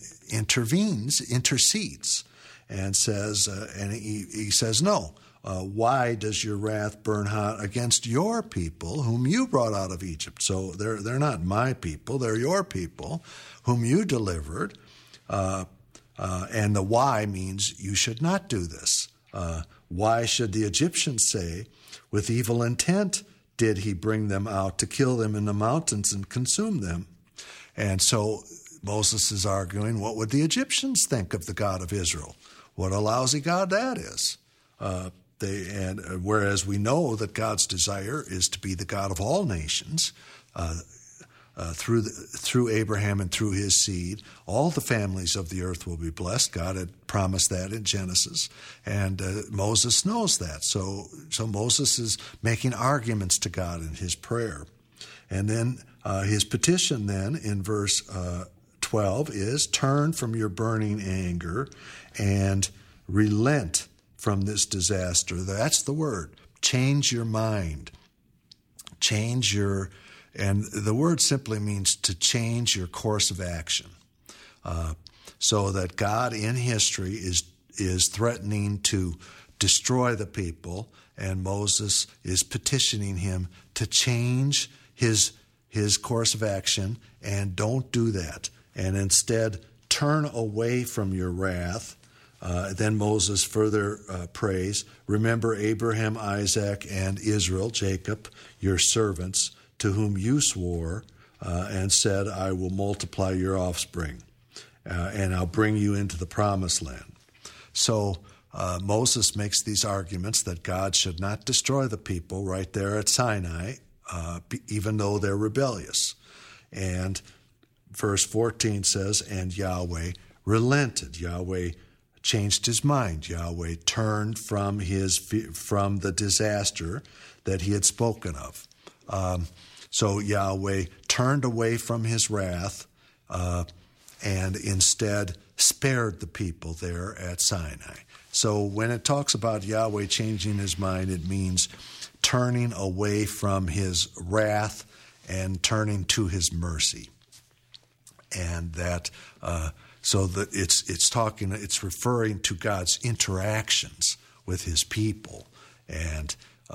intercedes and says, he says, no, why does your wrath burn hot against your people whom you brought out of Egypt? So they're not my people, they're your people whom you delivered. And the why means you should not do this. Why should the Egyptians say, with evil intent did he bring them out to kill them in the mountains and consume them? And so Moses is arguing, what would the Egyptians think of the God of Israel? What a lousy God that is. Whereas we know that God's desire is to be the God of all nations, through Abraham and through his seed, all the families of the earth will be blessed. God had promised that in Genesis, and Moses knows that. So Moses is making arguments to God in his prayer. And then his petition then in verse 12 is, turn from your burning anger and relent from this disaster. That's the word. Change your mind. And the word simply means to change your course of action. So that God in history is threatening to destroy the people, and Moses is petitioning him to change his course of action, and don't do that. And instead, turn away from your wrath. Then Moses further prays, remember Abraham, Isaac, and Israel, Jacob, your servants, to whom you swore and said, I will multiply your offspring, and I'll bring you into the promised land. So Moses makes these arguments that God should not destroy the people right there at Sinai, even though they're rebellious. And verse 14 says, and Yahweh relented. Yahweh changed his mind. Yahweh turned from the disaster that he had spoken of. So Yahweh turned away from his wrath and instead spared the people there at Sinai. So when it talks about Yahweh changing his mind, it means turning away from his wrath and turning to his mercy. And that so that it's referring to God's interactions with his people, and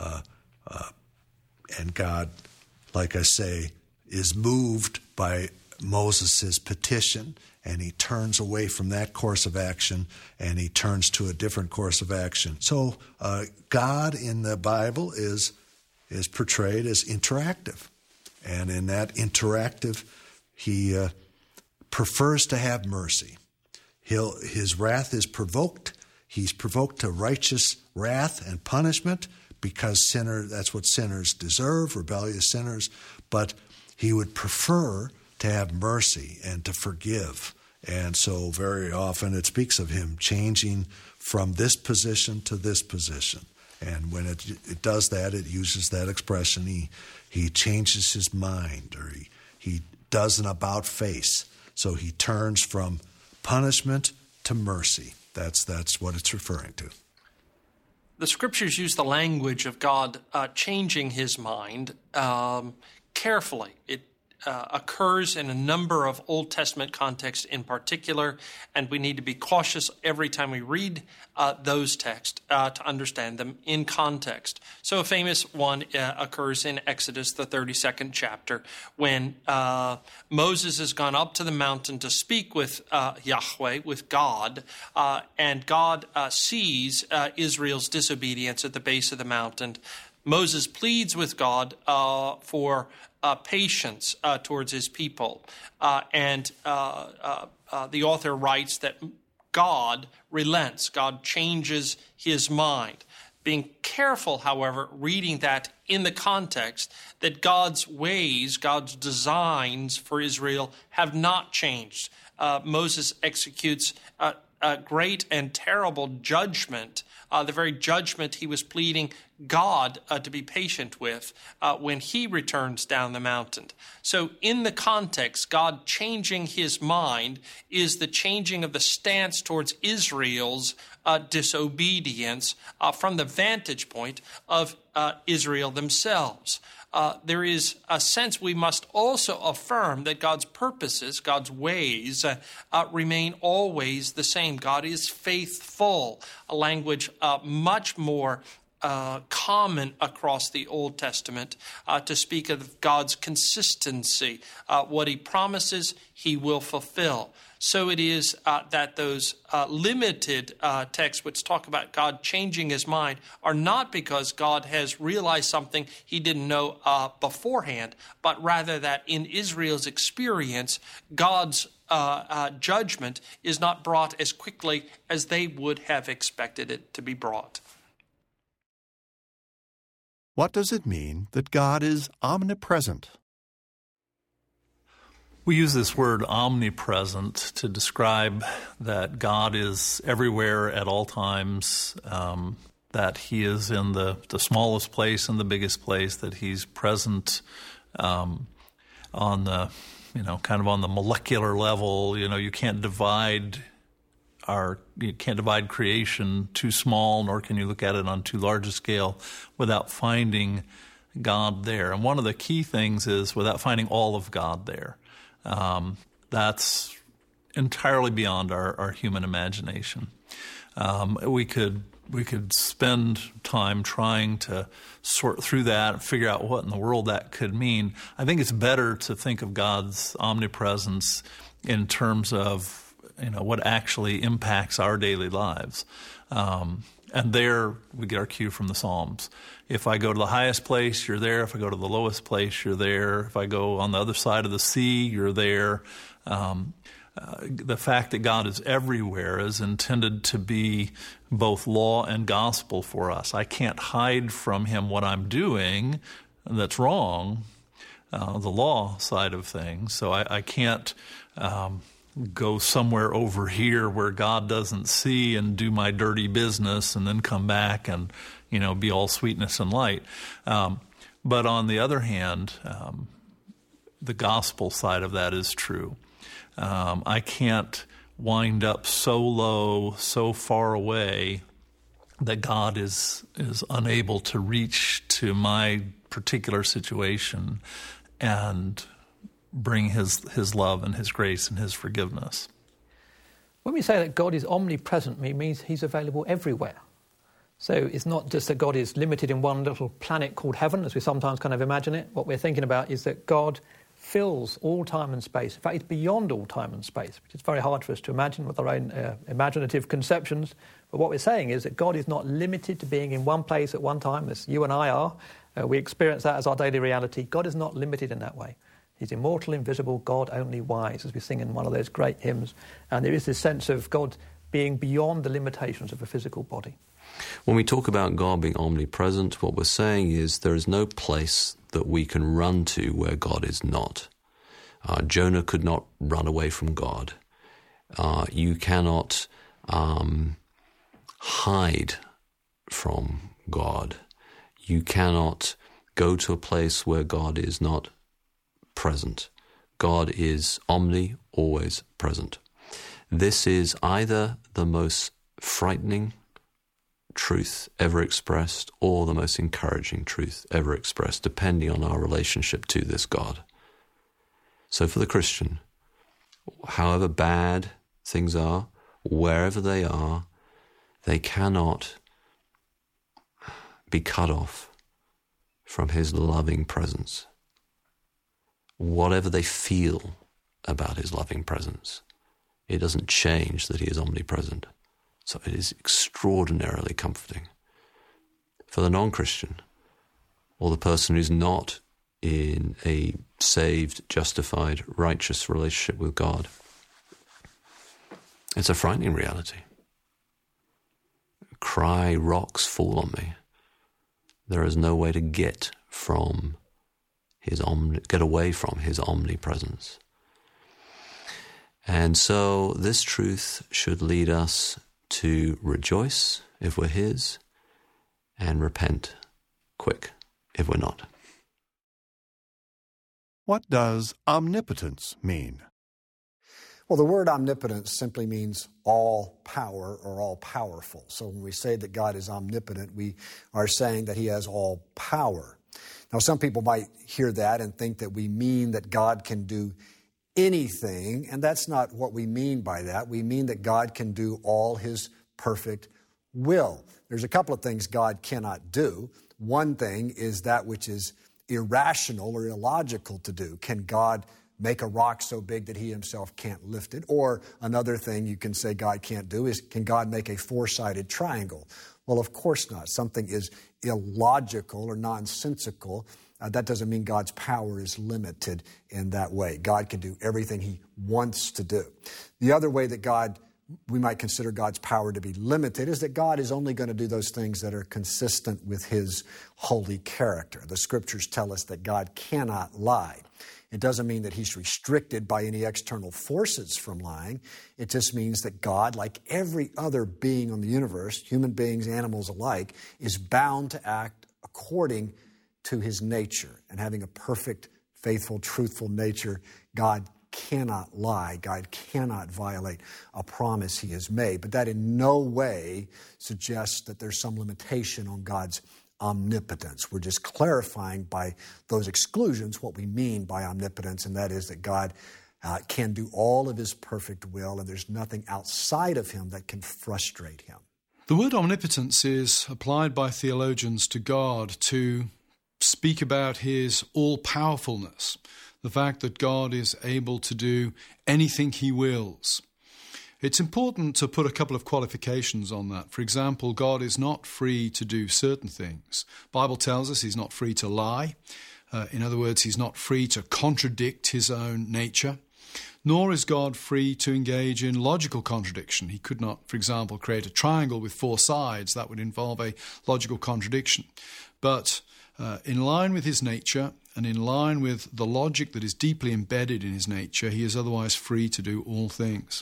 God, like I say, is moved by Moses' petition, and he turns away from that course of action, and he turns to a different course of action. So God in the Bible is portrayed as interactive, and in that interactive, he prefers to have mercy. His wrath is provoked. He's provoked to righteous wrath and punishment, because that's what sinners deserve, rebellious sinners. But he would prefer to have mercy and to forgive. And so very often it speaks of him changing from this position to this position. And when it does that, it uses that expression. He changes his mind, or he does an about face. So he turns from punishment to mercy. That's what it's referring to. The scriptures use the language of God changing his mind carefully. It occurs in a number of Old Testament contexts in particular, and we need to be cautious every time we read those texts to understand them in context. So a famous one occurs in Exodus, the 32nd chapter, when Moses has gone up to the mountain to speak with Yahweh, with God, and God sees Israel's disobedience at the base of the mountain. Moses pleads with God for patience towards his people. And the author writes that God relents, God changes his mind. Being careful, however, reading that in the context that God's ways, God's designs for Israel have not changed. Moses executes great and terrible judgment, the very judgment he was pleading God to be patient with when he returns down the mountain. So in the context, God changing his mind is the changing of the stance towards Israel's disobedience from the vantage point of Israel themselves. There is a sense we must also affirm that God's purposes, God's ways, remain always the same. God is faithful, a language much more common across the Old Testament to speak of God's consistency. What he promises, he will fulfill. So it is that those limited texts which talk about God changing his mind are not because God has realized something he didn't know beforehand, but rather that in Israel's experience, God's judgment is not brought as quickly as they would have expected it to be brought. What does it mean that God is omnipresent? We use this word omnipresent to describe that God is everywhere at all times, that he is in the smallest place and the biggest place, that he's present on the, kind of on the molecular level. You can't divide creation too small, nor can you look at it on too large a scale without finding God there. And one of the key things is without finding all of God there. That's entirely beyond our human imagination. We could spend time trying to sort through that and figure out what in the world that could mean. I think it's better to think of God's omnipresence in terms of what actually impacts our daily lives. And there we get our cue from the Psalms. If I go to the highest place, you're there. If I go to the lowest place, you're there. If I go on the other side of the sea, you're there. The fact that God is everywhere is intended to be both law and gospel for us. I can't hide from him what I'm doing that's wrong, the law side of things. So I can't go somewhere over here where God doesn't see and do my dirty business and then come back and, be all sweetness and light. But on the other hand, the gospel side of that is true. I can't wind up so low, so far away that God is unable to reach to my particular situation and bring his love and his grace and his forgiveness. When we say that God is omnipresent, it means he's available everywhere. So it's not just that God is limited in one little planet called heaven, as we sometimes kind of imagine it. What we're thinking about is that God fills all time and space. In fact, he's beyond all time and space, which is very hard for us to imagine with our own imaginative conceptions. But what we're saying is that God is not limited to being in one place at one time, as you and I are. We experience that as our daily reality. God is not limited in that way. He's immortal, invisible, God only wise, as we sing in one of those great hymns. And there is this sense of God being beyond the limitations of a physical body. When we talk about God being omnipresent, what we're saying is there is no place that we can run to where God is not. Jonah could not run away from God. You cannot hide from God. You cannot go to a place where God is not present. God is always present. This is either the most frightening truth ever expressed or the most encouraging truth ever expressed, depending on our relationship to this God. So for the Christian, however bad things are, wherever they are, they cannot be cut off from his loving presence. Whatever they feel about his loving presence, it doesn't change that he is omnipresent. So it is extraordinarily comforting. For the non-Christian, or the person who's not in a saved, justified, righteous relationship with God, it's a frightening reality. Cry, rocks fall on me. There is no way to get away from his omnipresence. And so this truth should lead us to rejoice if we're His and repent quick if we're not. What does omnipotence mean? Well, the word omnipotence simply means all power or all powerful. So when we say that God is omnipotent, we are saying that He has all power. Now, some people might hear that and think that we mean that God can do anything, and that's not what we mean by that. We mean that God can do all His perfect will. There's a couple of things God cannot do. One thing is that which is irrational or illogical to do. Can God make a rock so big that He Himself can't lift it? Or another thing you can say God can't do is, can God make a four-sided triangle? Well, of course not. Something is illogical or nonsensical. That doesn't mean God's power is limited in that way. God can do everything He wants to do. The other way that we might consider God's power to be limited is that God is only going to do those things that are consistent with His holy character. The Scriptures tell us that God cannot lie. It doesn't mean that He's restricted by any external forces from lying. It just means that God, like every other being on the universe, human beings, animals alike, is bound to act according to His nature. And having a perfect, faithful, truthful nature, God cannot lie. God cannot violate a promise He has made. But that in no way suggests that there's some limitation on God's omnipotence. We're just clarifying by those exclusions what we mean by omnipotence, and that is that God can do all of His perfect will, and there's nothing outside of Him that can frustrate Him. The word omnipotence is applied by theologians to God to speak about His all-powerfulness, the fact that God is able to do anything He wills. It's important to put a couple of qualifications on that. For example, God is not free to do certain things. The Bible tells us He's not free to lie. In other words, He's not free to contradict His own nature. Nor is God free to engage in logical contradiction. He could not, for example, create a triangle with four sides. That would involve a logical contradiction. But in line with His nature and in line with the logic that is deeply embedded in His nature, He is otherwise free to do all things.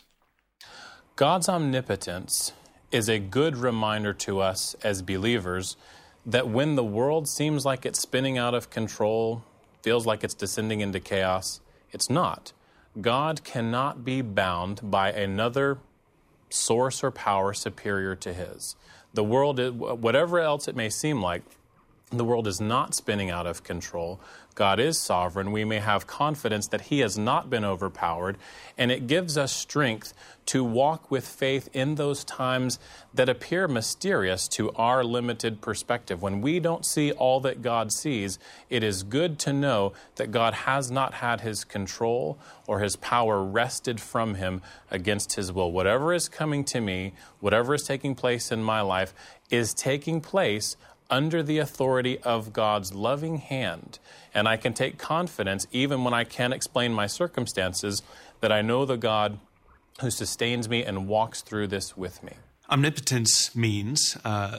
God's omnipotence is a good reminder to us as believers that when the world seems like it's spinning out of control, feels like it's descending into chaos, it's not. God cannot be bound by another source or power superior to His. The world, whatever else it may seem like, the world is not spinning out of control. God is sovereign. We may have confidence that He has not been overpowered, and it gives us strength to walk with faith in those times that appear mysterious to our limited perspective. When we don't see all that God sees, it is good to know that God has not had His control or His power wrested from Him against His will. Whatever is coming to me, whatever is taking place in my life, is taking place under the authority of God's loving hand. And I can take confidence, even when I can't explain my circumstances, that I know the God who sustains me and walks through this with me. Omnipotence means,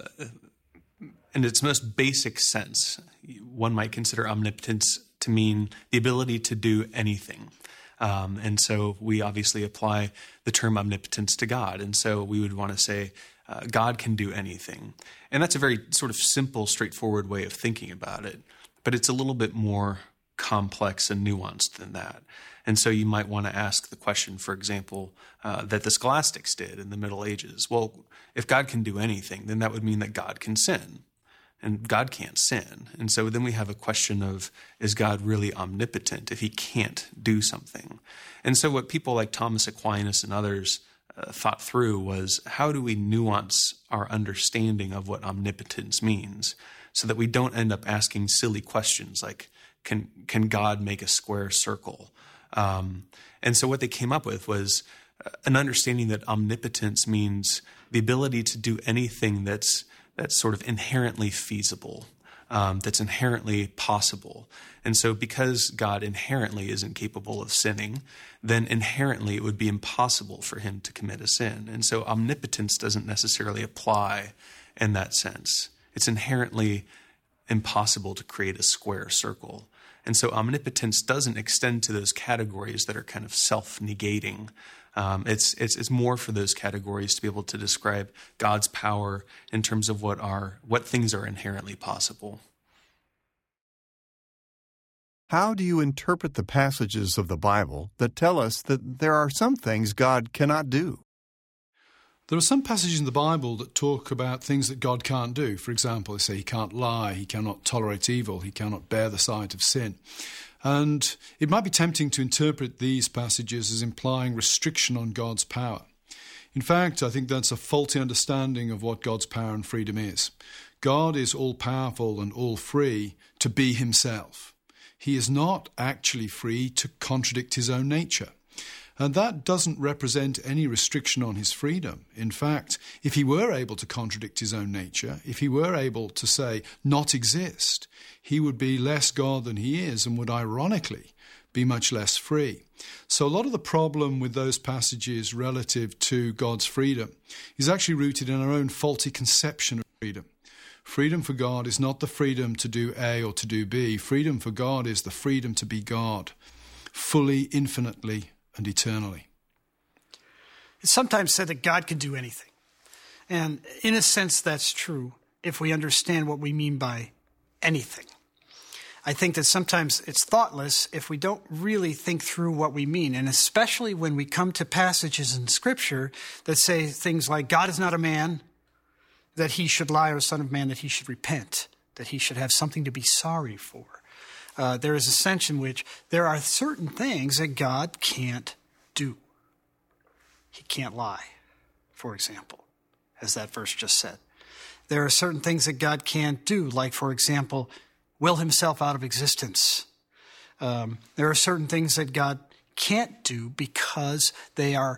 in its most basic sense, one might consider omnipotence to mean the ability to do anything. And so we obviously apply the term omnipotence to God. And so we would want to say, God can do anything. And that's a very sort of simple, straightforward way of thinking about it. But it's a little bit more complex and nuanced than that. And so you might want to ask the question, for example, that the scholastics did in the Middle Ages. Well, if God can do anything, then that would mean that God can sin. And God can't sin. And so then we have a question of, is God really omnipotent if He can't do something? And so what people like Thomas Aquinas and others thought through was, how do we nuance our understanding of what omnipotence means so that we don't end up asking silly questions like, can God make a square circle? And so what they came up with was an understanding that omnipotence means the ability to do anything that's sort of inherently feasible, that's inherently possible. And so because God inherently isn't capable of sinning, then inherently it would be impossible for Him to commit a sin. And so omnipotence doesn't necessarily apply in that sense. It's inherently impossible to create a square circle. And so omnipotence doesn't extend to those categories that are kind of self-negating. It's more for those categories to be able to describe God's power in terms of what things are inherently possible. How do you interpret the passages of the Bible that tell us that there are some things God cannot do? There are some passages in the Bible that talk about things that God can't do. For example, they say he can't lie, he cannot tolerate evil, he cannot bear the sight of sin. And it might be tempting to interpret these passages as implying restriction on God's power. In fact, I think that's a faulty understanding of what God's power and freedom is. God is all-powerful and all-free to be himself. He is not actually free to contradict his own nature. And that doesn't represent any restriction on his freedom. In fact, if he were able to contradict his own nature, if he were able to say, not exist, he would be less God than he is and would ironically be much less free. So a lot of the problem with those passages relative to God's freedom is actually rooted in our own faulty conception of freedom. Freedom for God is not the freedom to do A or to do B. Freedom for God is the freedom to be God, fully, infinitely, and eternally. It's sometimes said that God can do anything. And in a sense, that's true if we understand what we mean by anything. I think that sometimes it's thoughtless if we don't really think through what we mean, and especially when we come to passages in Scripture that say things like, God is not a man that he should lie, or a son of man that he should repent, that he should have something to be sorry for. There is a sense in which there are certain things that God can't do. He can't lie, for example, as that verse just said. There are certain things that God can't do, like, for example, will himself out of existence. There are certain things that God can't do because they are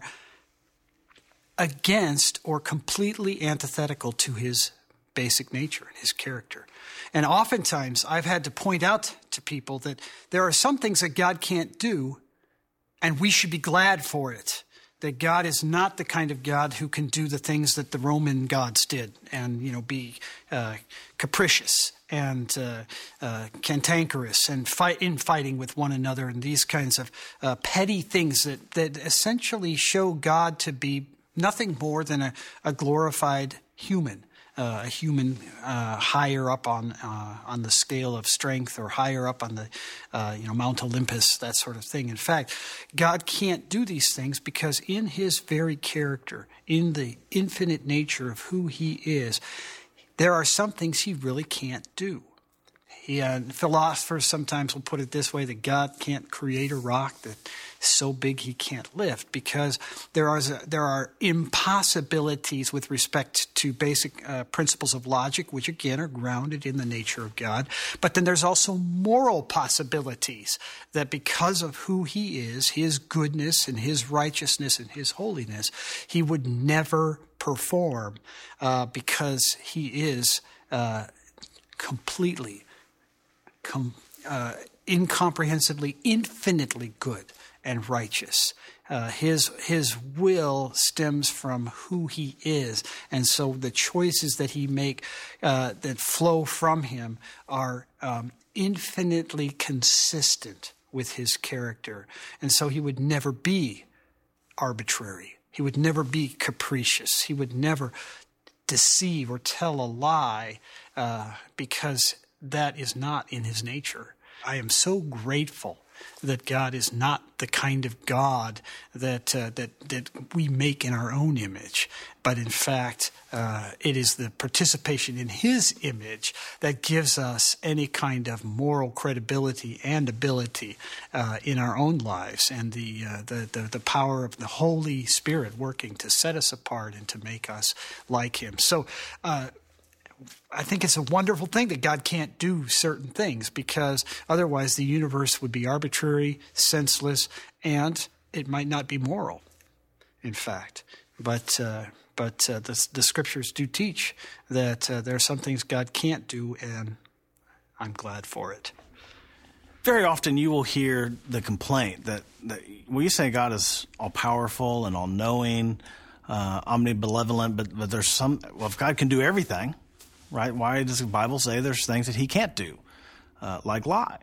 against or completely antithetical to his basic nature and his character. And oftentimes I've had to point out to people that there are some things that God can't do, and we should be glad for it. That God is not the kind of God who can do the things that the Roman gods did and, be capricious and cantankerous and fighting with one another and these kinds of petty things that essentially show God to be nothing more than a glorified human. A human higher up on the scale of strength, or higher up on the Mount Olympus, that sort of thing. In fact, God can't do these things because in his very character, in the infinite nature of who he is, there are some things he really can't do. Philosophers sometimes will put it this way, that God can't create a rock that is so big he can't lift, because there are impossibilities with respect to basic principles of logic, which again are grounded in the nature of God. But then there's also moral possibilities that because of who he is, his goodness and his righteousness and his holiness, he would never perform because he is completely incomprehensibly, infinitely good and righteous. His will stems from who he is, and so the choices that he make that flow from him are infinitely consistent with his character, and so he would never be arbitrary. He would never be capricious. He would never deceive or tell a lie because that is not in his nature. I am so grateful that God is not the kind of God that we make in our own image, but in fact, it is the participation in his image that gives us any kind of moral credibility and ability in our own lives, and the power of the Holy Spirit working to set us apart and to make us like him. So I think it's a wonderful thing that God can't do certain things, because otherwise the universe would be arbitrary, senseless, and it might not be moral, in fact. But the scriptures do teach that there are some things God can't do, and I'm glad for it. Very often you will hear the complaint that when you say God is all-powerful and all-knowing, omnibenevolent, but there's some, well, if God can do everything, right? Why does the Bible say there's things that he can't do, like lie?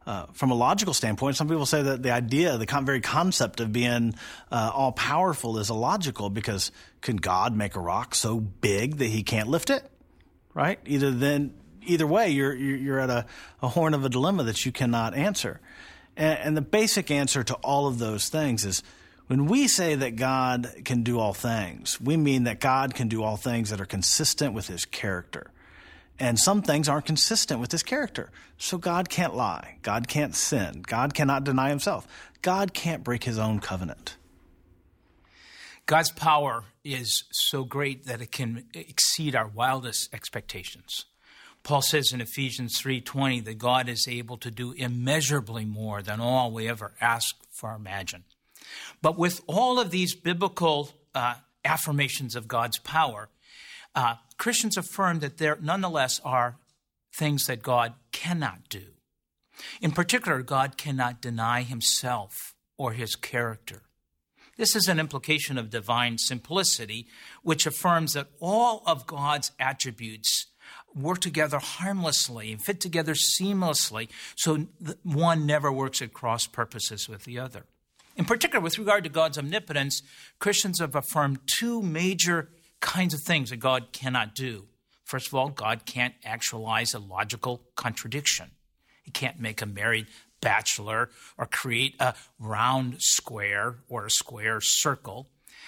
from a logical standpoint, some people say that the idea, the very concept of being all-powerful is illogical, because can God make a rock so big that he can't lift it? Right? Either way, you're at a horn of a dilemma that you cannot answer. And the basic answer to all of those things is, when we say that God can do all things, we mean that God can do all things that are consistent with his character. And some things aren't consistent with his character. So God can't lie. God can't sin. God cannot deny himself. God can't break his own covenant. God's power is so great that it can exceed our wildest expectations. Paul says in Ephesians 3:20 that God is able to do immeasurably more than all we ever ask or imagine. But with all of these biblical affirmations of God's power, Christians affirm that there nonetheless are things that God cannot do. In particular, God cannot deny himself or his character. This is an implication of divine simplicity, which affirms that all of God's attributes work together harmlessly and fit together seamlessly, so one never works at cross purposes with the other. In particular, with regard to God's omnipotence, Christians have affirmed two major kinds of things that God cannot do. First of all, God can't actualize a logical contradiction. He can't make a married bachelor or create a round square or a square circle.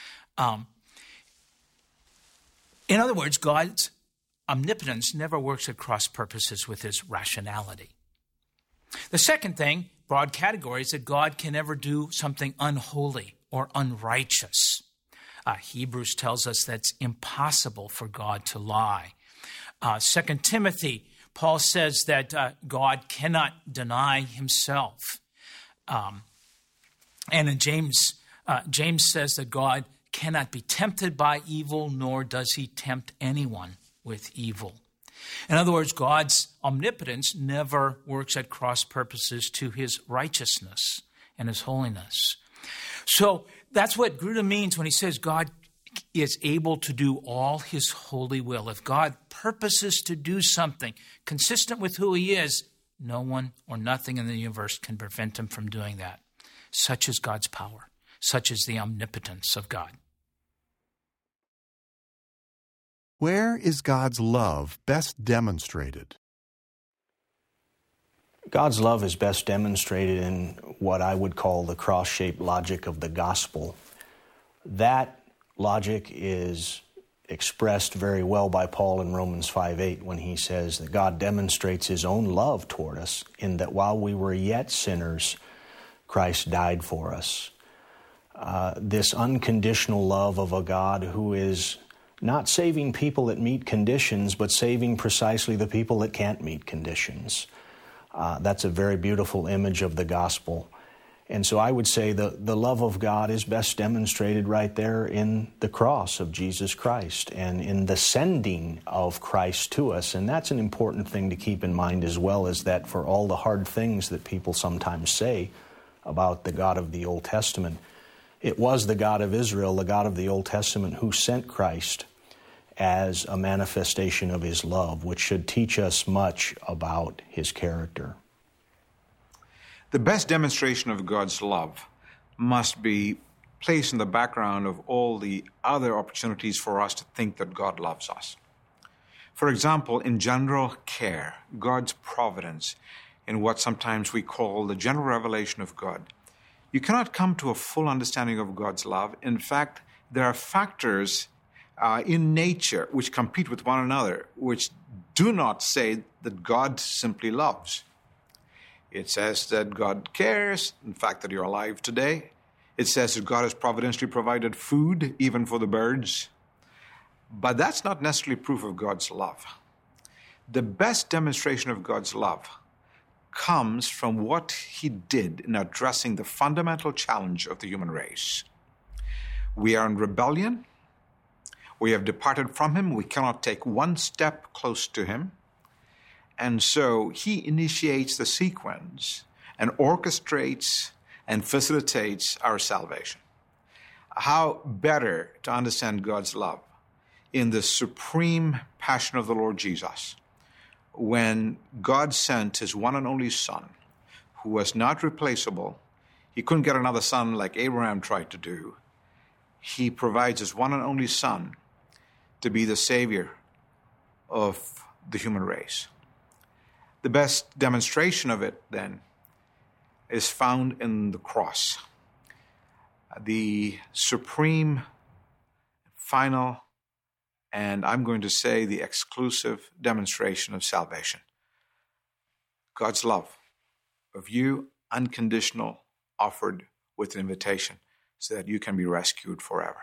In other words, God's omnipotence never works at cross purposes with his rationality. The second thing, broad category, is that God can never do something unholy or unrighteous. Hebrews tells us that's impossible for God to lie. 2 Timothy, Paul says that God cannot deny himself. And in James says that God cannot be tempted by evil, nor does he tempt anyone with evil. In other words, God's omnipotence never works at cross purposes to his righteousness and his holiness. So that's what Grudem means when he says God is able to do all his holy will. If God purposes to do something consistent with who he is, no one or nothing in the universe can prevent him from doing that. Such is God's power. Such is the omnipotence of God. Where is God's love best demonstrated? God's love is best demonstrated in what I would call the cross-shaped logic of the gospel. That logic is expressed very well by Paul in Romans 5:8 when he says that God demonstrates his own love toward us in that while we were yet sinners, Christ died for us. This unconditional love of a God who is not saving people that meet conditions, but saving precisely the people that can't meet conditions. That's a very beautiful image of the gospel. And so I would say the love of God is best demonstrated right there in the cross of Jesus Christ and in the sending of Christ to us. And that's an important thing to keep in mind as well, is that for all the hard things that people sometimes say about the God of the Old Testament, it was the God of Israel, the God of the Old Testament, who sent Christ as a manifestation of his love, which should teach us much about his character. The best demonstration of God's love must be placed in the background of all the other opportunities for us to think that God loves us. For example, in general care, God's providence, in what sometimes we call the general revelation of God, you cannot come to a full understanding of God's love. In fact, there are factors in nature which compete with one another, which do not say that God simply loves. It says that God cares, in fact, that you're alive today. It says that God has providentially provided food, even for the birds. But that's not necessarily proof of God's love. The best demonstration of God's love comes from what he did in addressing the fundamental challenge of the human race. We are in rebellion. We have departed from him. We cannot take one step close to him. And so he initiates the sequence and orchestrates and facilitates our salvation. How better to understand God's love in the supreme passion of the Lord Jesus, when God sent his one and only Son who was not replaceable. He couldn't get another son like Abraham tried to do. He provides his one and only Son to be the Savior of the human race. The best demonstration of it, then, is found in the cross. The supreme, final, and I'm going to say the exclusive demonstration of salvation. God's love of you, unconditional, offered with invitation so that you can be rescued forever.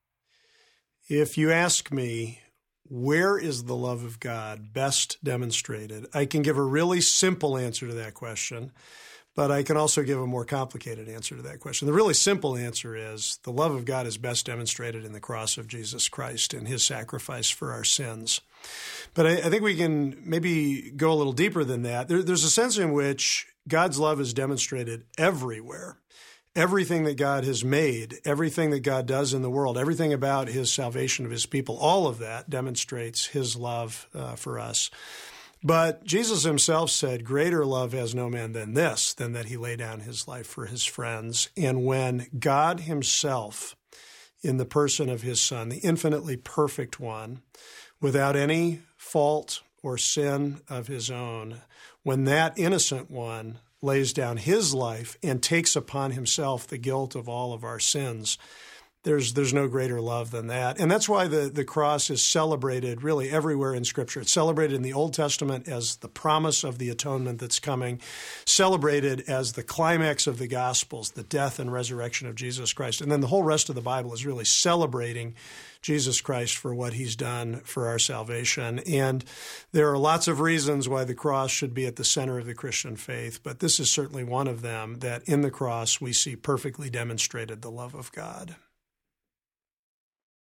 If you ask me, where is the love of God best demonstrated? I can give a really simple answer to that question, but I can also give a more complicated answer to that question. The really simple answer is the love of God is best demonstrated in the cross of Jesus Christ and his sacrifice for our sins. But I think we can maybe go a little deeper than that. There's a sense in which God's love is demonstrated everywhere. Everything that God has made, everything that God does in the world, everything about his salvation of his people, all of that demonstrates his love for us. But Jesus himself said, greater love has no man than this, than that he lay down his life for his friends. And when God himself, in the person of his Son, the infinitely perfect one, without any fault or sin of his own, when that innocent one lays down his life and takes upon himself the guilt of all of our sins, there's no greater love than that. And that's why the cross is celebrated really everywhere in Scripture. It's celebrated in the Old Testament as the promise of the atonement that's coming, celebrated as the climax of the Gospels, the death and resurrection of Jesus Christ. And then the whole rest of the Bible is really celebrating Jesus Christ for what he's done for our salvation. And there are lots of reasons why the cross should be at the center of the Christian faith, but this is certainly one of them, that in the cross we see perfectly demonstrated the love of God.